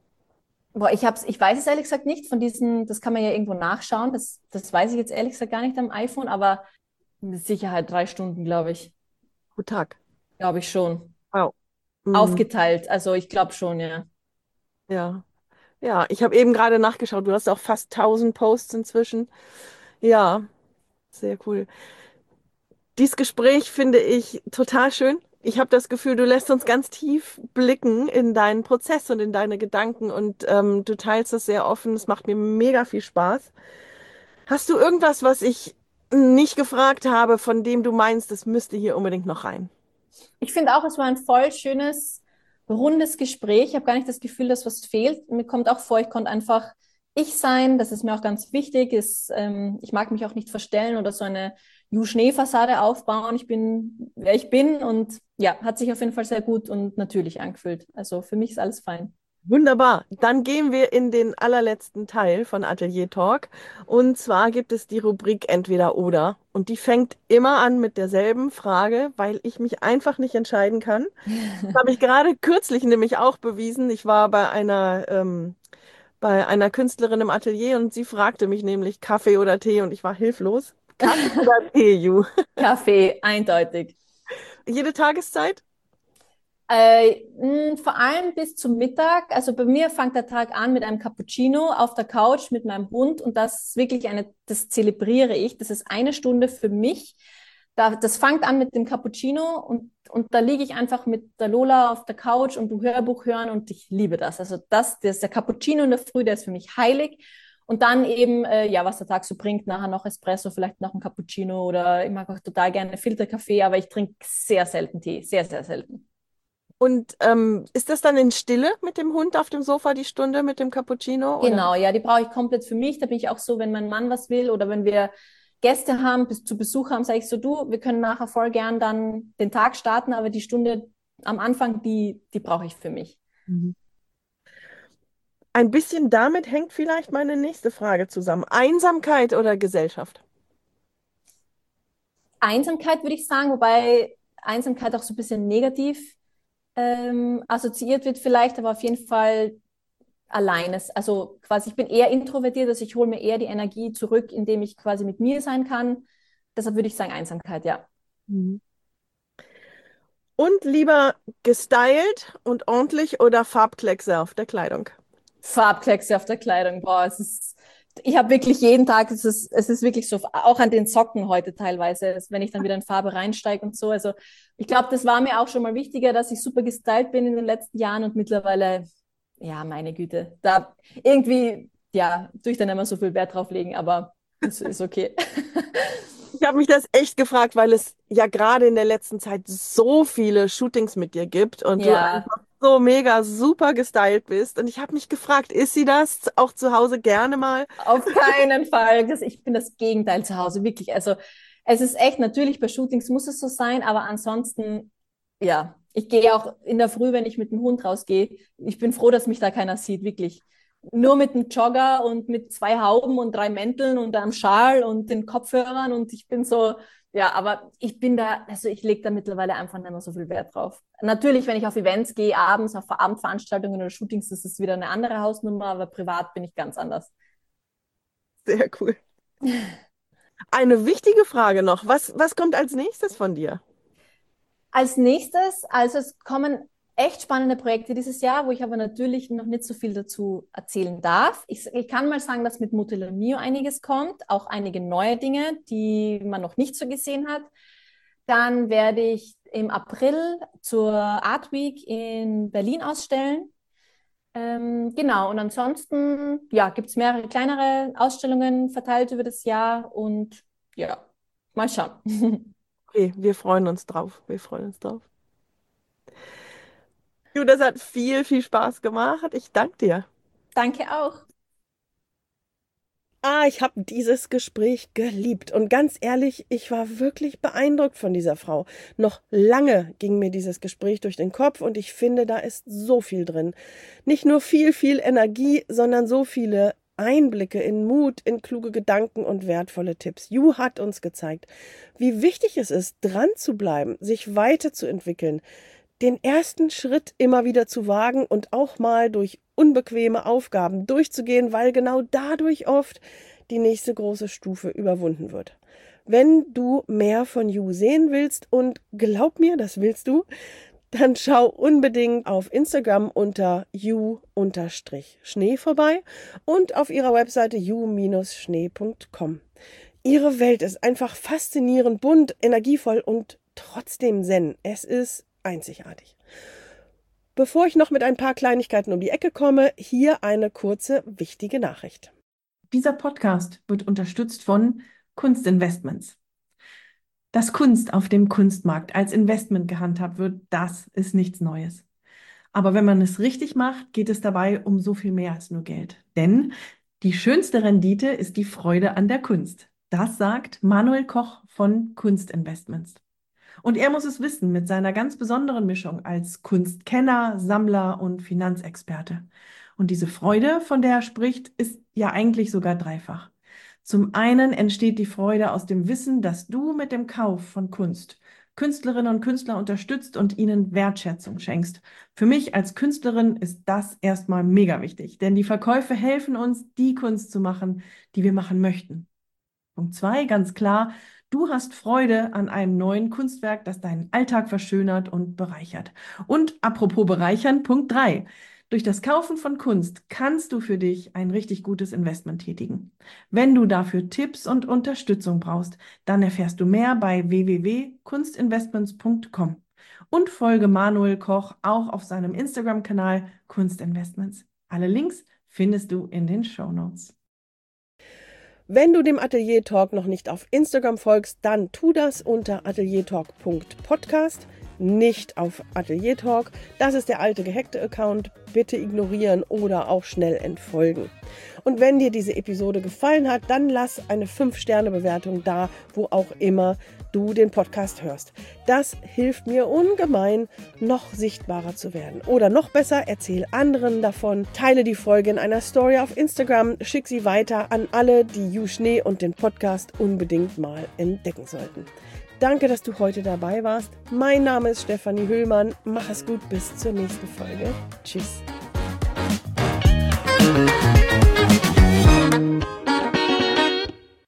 Boah, ich hab's, ich weiß es ehrlich gesagt nicht von diesen, das kann man ja irgendwo nachschauen. Das, das weiß ich jetzt ehrlich gesagt gar nicht am iPhone, aber mit Sicherheit drei Stunden, glaube ich. Pro Tag. Glaube ich schon. Wow. Mhm. Aufgeteilt. Also ich glaube schon, ja. Ja. Ja, ich habe eben gerade nachgeschaut. Du hast auch fast tausend Posts inzwischen. Ja, sehr cool. Dieses Gespräch finde ich total schön. Ich habe das Gefühl, du lässt uns ganz tief blicken in deinen Prozess und in deine Gedanken und ähm, du teilst das sehr offen. Es macht mir mega viel Spaß. Hast du irgendwas, was ich nicht gefragt habe, von dem du meinst, das müsste hier unbedingt noch rein? Ich finde auch, es war ein voll schönes, rundes Gespräch. Ich habe gar nicht das Gefühl, dass was fehlt. Mir kommt auch vor, ich konnte einfach ich sein. Das ist mir auch ganz wichtig. Ist, ähm, ich mag mich auch nicht verstellen oder so eine Ju-Schnee-Fassade aufbauen. Ich bin, wer ich bin und ja, hat sich auf jeden Fall sehr gut und natürlich angefühlt. Also für mich ist alles fein. Wunderbar. Dann gehen wir in den allerletzten Teil von Atelier Talk. Und zwar gibt es die Rubrik Entweder oder. Und die fängt immer an mit derselben Frage, weil ich mich einfach nicht entscheiden kann. Das habe ich gerade kürzlich nämlich auch bewiesen. Ich war bei einer, ähm, bei einer Künstlerin im Atelier und sie fragte mich nämlich Kaffee oder Tee und ich war hilflos. Kaffee oder Tee, Ju? Kaffee, eindeutig. Jede Tageszeit? Äh, mh, vor allem bis zum Mittag. Also bei mir fängt der Tag an mit einem Cappuccino auf der Couch mit meinem Hund und das ist wirklich eine, das zelebriere ich. Das ist eine Stunde für mich. Da, das fängt an mit dem Cappuccino und, und da liege ich einfach mit der Lola auf der Couch und du Hörbuch hören und ich liebe das. Also das, das ist der Cappuccino in der Früh, der ist für mich heilig. Und dann eben, äh, ja, was der Tag so bringt, nachher noch Espresso, vielleicht noch ein Cappuccino oder ich mag auch total gerne Filterkaffee, aber ich trinke sehr selten Tee, sehr, sehr selten. Und ähm, ist das dann in Stille mit dem Hund auf dem Sofa die Stunde mit dem Cappuccino oder? Genau, ja, die brauche ich komplett für mich. Da bin ich auch so, wenn mein Mann was will oder wenn wir Gäste haben, bis zu Besuch haben, sage ich so, du, wir können nachher voll gern dann den Tag starten, aber die Stunde am Anfang, die, die brauche ich für mich. Mhm. Ein bisschen damit hängt vielleicht meine nächste Frage zusammen. Einsamkeit oder Gesellschaft? Einsamkeit würde ich sagen, wobei Einsamkeit auch so ein bisschen negativ ähm, assoziiert wird vielleicht, aber auf jeden Fall alleines. Also quasi, ich bin eher introvertiert, also ich hole mir eher die Energie zurück, indem ich quasi mit mir sein kann. Deshalb würde ich sagen Einsamkeit, ja. Mhm. Und lieber gestylt und ordentlich oder Farbkleckse auf der Kleidung? Farbkleckse auf der Kleidung. Boah, es ist, ich habe wirklich jeden Tag, es ist, es ist wirklich so, auch an den Socken heute teilweise, wenn ich dann wieder in Farbe reinsteige und so. Also ich glaube, das war mir auch schon mal wichtiger, dass ich super gestylt bin in den letzten Jahren und mittlerweile, ja, meine Güte, da irgendwie, ja, tue ich dann immer so viel Wert drauf legen, aber es ist okay. Ich habe mich das echt gefragt, weil es ja gerade in der letzten Zeit so viele Shootings mit dir gibt und du Ja, einfach so mega super gestylt bist. Und ich habe mich gefragt, ist sie das auch zu Hause gerne mal? auf keinen Fall. Das, ich bin das Gegenteil zu Hause, wirklich. Also es ist echt, natürlich bei Shootings muss es so sein, aber ansonsten, ja, ich gehe auch in der Früh, wenn ich mit dem Hund rausgehe, ich bin froh, dass mich da keiner sieht, wirklich. nur mit dem Jogger und mit zwei Hauben und drei Mänteln und einem Schal und den Kopfhörern und ich bin so, ja, aber ich bin da, also ich lege da mittlerweile einfach nicht mehr so viel Wert drauf. Natürlich, wenn ich auf Events gehe, abends, auf Abendveranstaltungen oder Shootings, das ist wieder eine andere Hausnummer, aber privat bin ich ganz anders. Sehr cool. Eine wichtige Frage noch. Was, was kommt als nächstes von dir? Als nächstes, also es kommen echt spannende Projekte dieses Jahr, wo ich aber natürlich noch nicht so viel dazu erzählen darf. Ich, ich kann mal sagen, dass mit Mutela Mio einiges kommt, auch einige neue Dinge, die man noch nicht so gesehen hat. Dann werde ich im April zur Art Week in Berlin ausstellen. Ähm, genau, und ansonsten ja, gibt es mehrere kleinere Ausstellungen verteilt über das Jahr und ja, mal schauen. Okay, wir freuen uns drauf. Wir freuen uns drauf. Du, das hat viel, viel Spaß gemacht. Ich danke dir. Danke auch. Ah, ich habe dieses Gespräch geliebt. Und ganz ehrlich, ich war wirklich beeindruckt von dieser Frau. Noch lange ging mir dieses Gespräch durch den Kopf und ich finde, da ist so viel drin. Nicht nur viel, viel Energie, sondern so viele Einblicke in Mut, in kluge Gedanken und wertvolle Tipps. Ju hat uns gezeigt, wie wichtig es ist, dran zu bleiben, sich weiterzuentwickeln, den ersten Schritt immer wieder zu wagen und auch mal durch unbequeme Aufgaben durchzugehen, weil genau dadurch oft die nächste große Stufe überwunden wird. Wenn du mehr von Ju sehen willst, und glaub mir, das willst du, dann schau unbedingt auf Instagram unter ju-schnee vorbei und auf ihrer Webseite ju Schnee punkt com. Ihre Welt ist einfach faszinierend, bunt, energievoll und trotzdem zen. Es ist einzigartig. Bevor ich noch mit ein paar Kleinigkeiten um die Ecke komme, hier eine kurze, wichtige Nachricht. Dieser Podcast wird unterstützt von Kunstinvestments. Dass Kunst auf dem Kunstmarkt als Investment gehandhabt wird, das ist nichts Neues. Aber wenn man es richtig macht, geht es dabei um so viel mehr als nur Geld. Denn die schönste Rendite ist die Freude an der Kunst. Das sagt Manuel Koch von Kunstinvestments. Und er muss es wissen mit seiner ganz besonderen Mischung als Kunstkenner, Sammler und Finanzexperte. Und diese Freude, von der er spricht, ist ja eigentlich sogar dreifach. Zum einen entsteht die Freude aus dem Wissen, dass du mit dem Kauf von Kunst Künstlerinnen und Künstler unterstützt und ihnen Wertschätzung schenkst. Für mich als Künstlerin ist das erstmal mega wichtig, denn die Verkäufe helfen uns, die Kunst zu machen, die wir machen möchten. Punkt zwei, ganz klar, du hast Freude an einem neuen Kunstwerk, das deinen Alltag verschönert und bereichert. Und apropos bereichern, Punkt drei. Durch das Kaufen von Kunst kannst du für dich ein richtig gutes Investment tätigen. Wenn du dafür Tipps und Unterstützung brauchst, dann erfährst du mehr bei w w w punkt kunstinvestments punkt com und folge Manuel Koch auch auf seinem Instagram-Kanal Kunstinvestments. Alle Links findest du in den Shownotes. Wenn du dem Atelier Talk noch nicht auf Instagram folgst, dann tu das unter ateliertalk punkt podcast, nicht auf Atelier Talk. Das ist der alte gehackte Account. Bitte ignorieren oder auch schnell entfolgen. Und wenn dir diese Episode gefallen hat, dann lass eine fünf Sterne Bewertung da, wo auch immer du den Podcast hörst. Das hilft mir ungemein, noch sichtbarer zu werden. Oder noch besser, erzähl anderen davon, teile die Folge in einer Story auf Instagram, schick sie weiter an alle, die Ju Schnee und den Podcast unbedingt mal entdecken sollten. Danke, dass du heute dabei warst. Mein Name ist Stefanie Hüllmann. Mach es gut, bis zur nächsten Folge. Tschüss.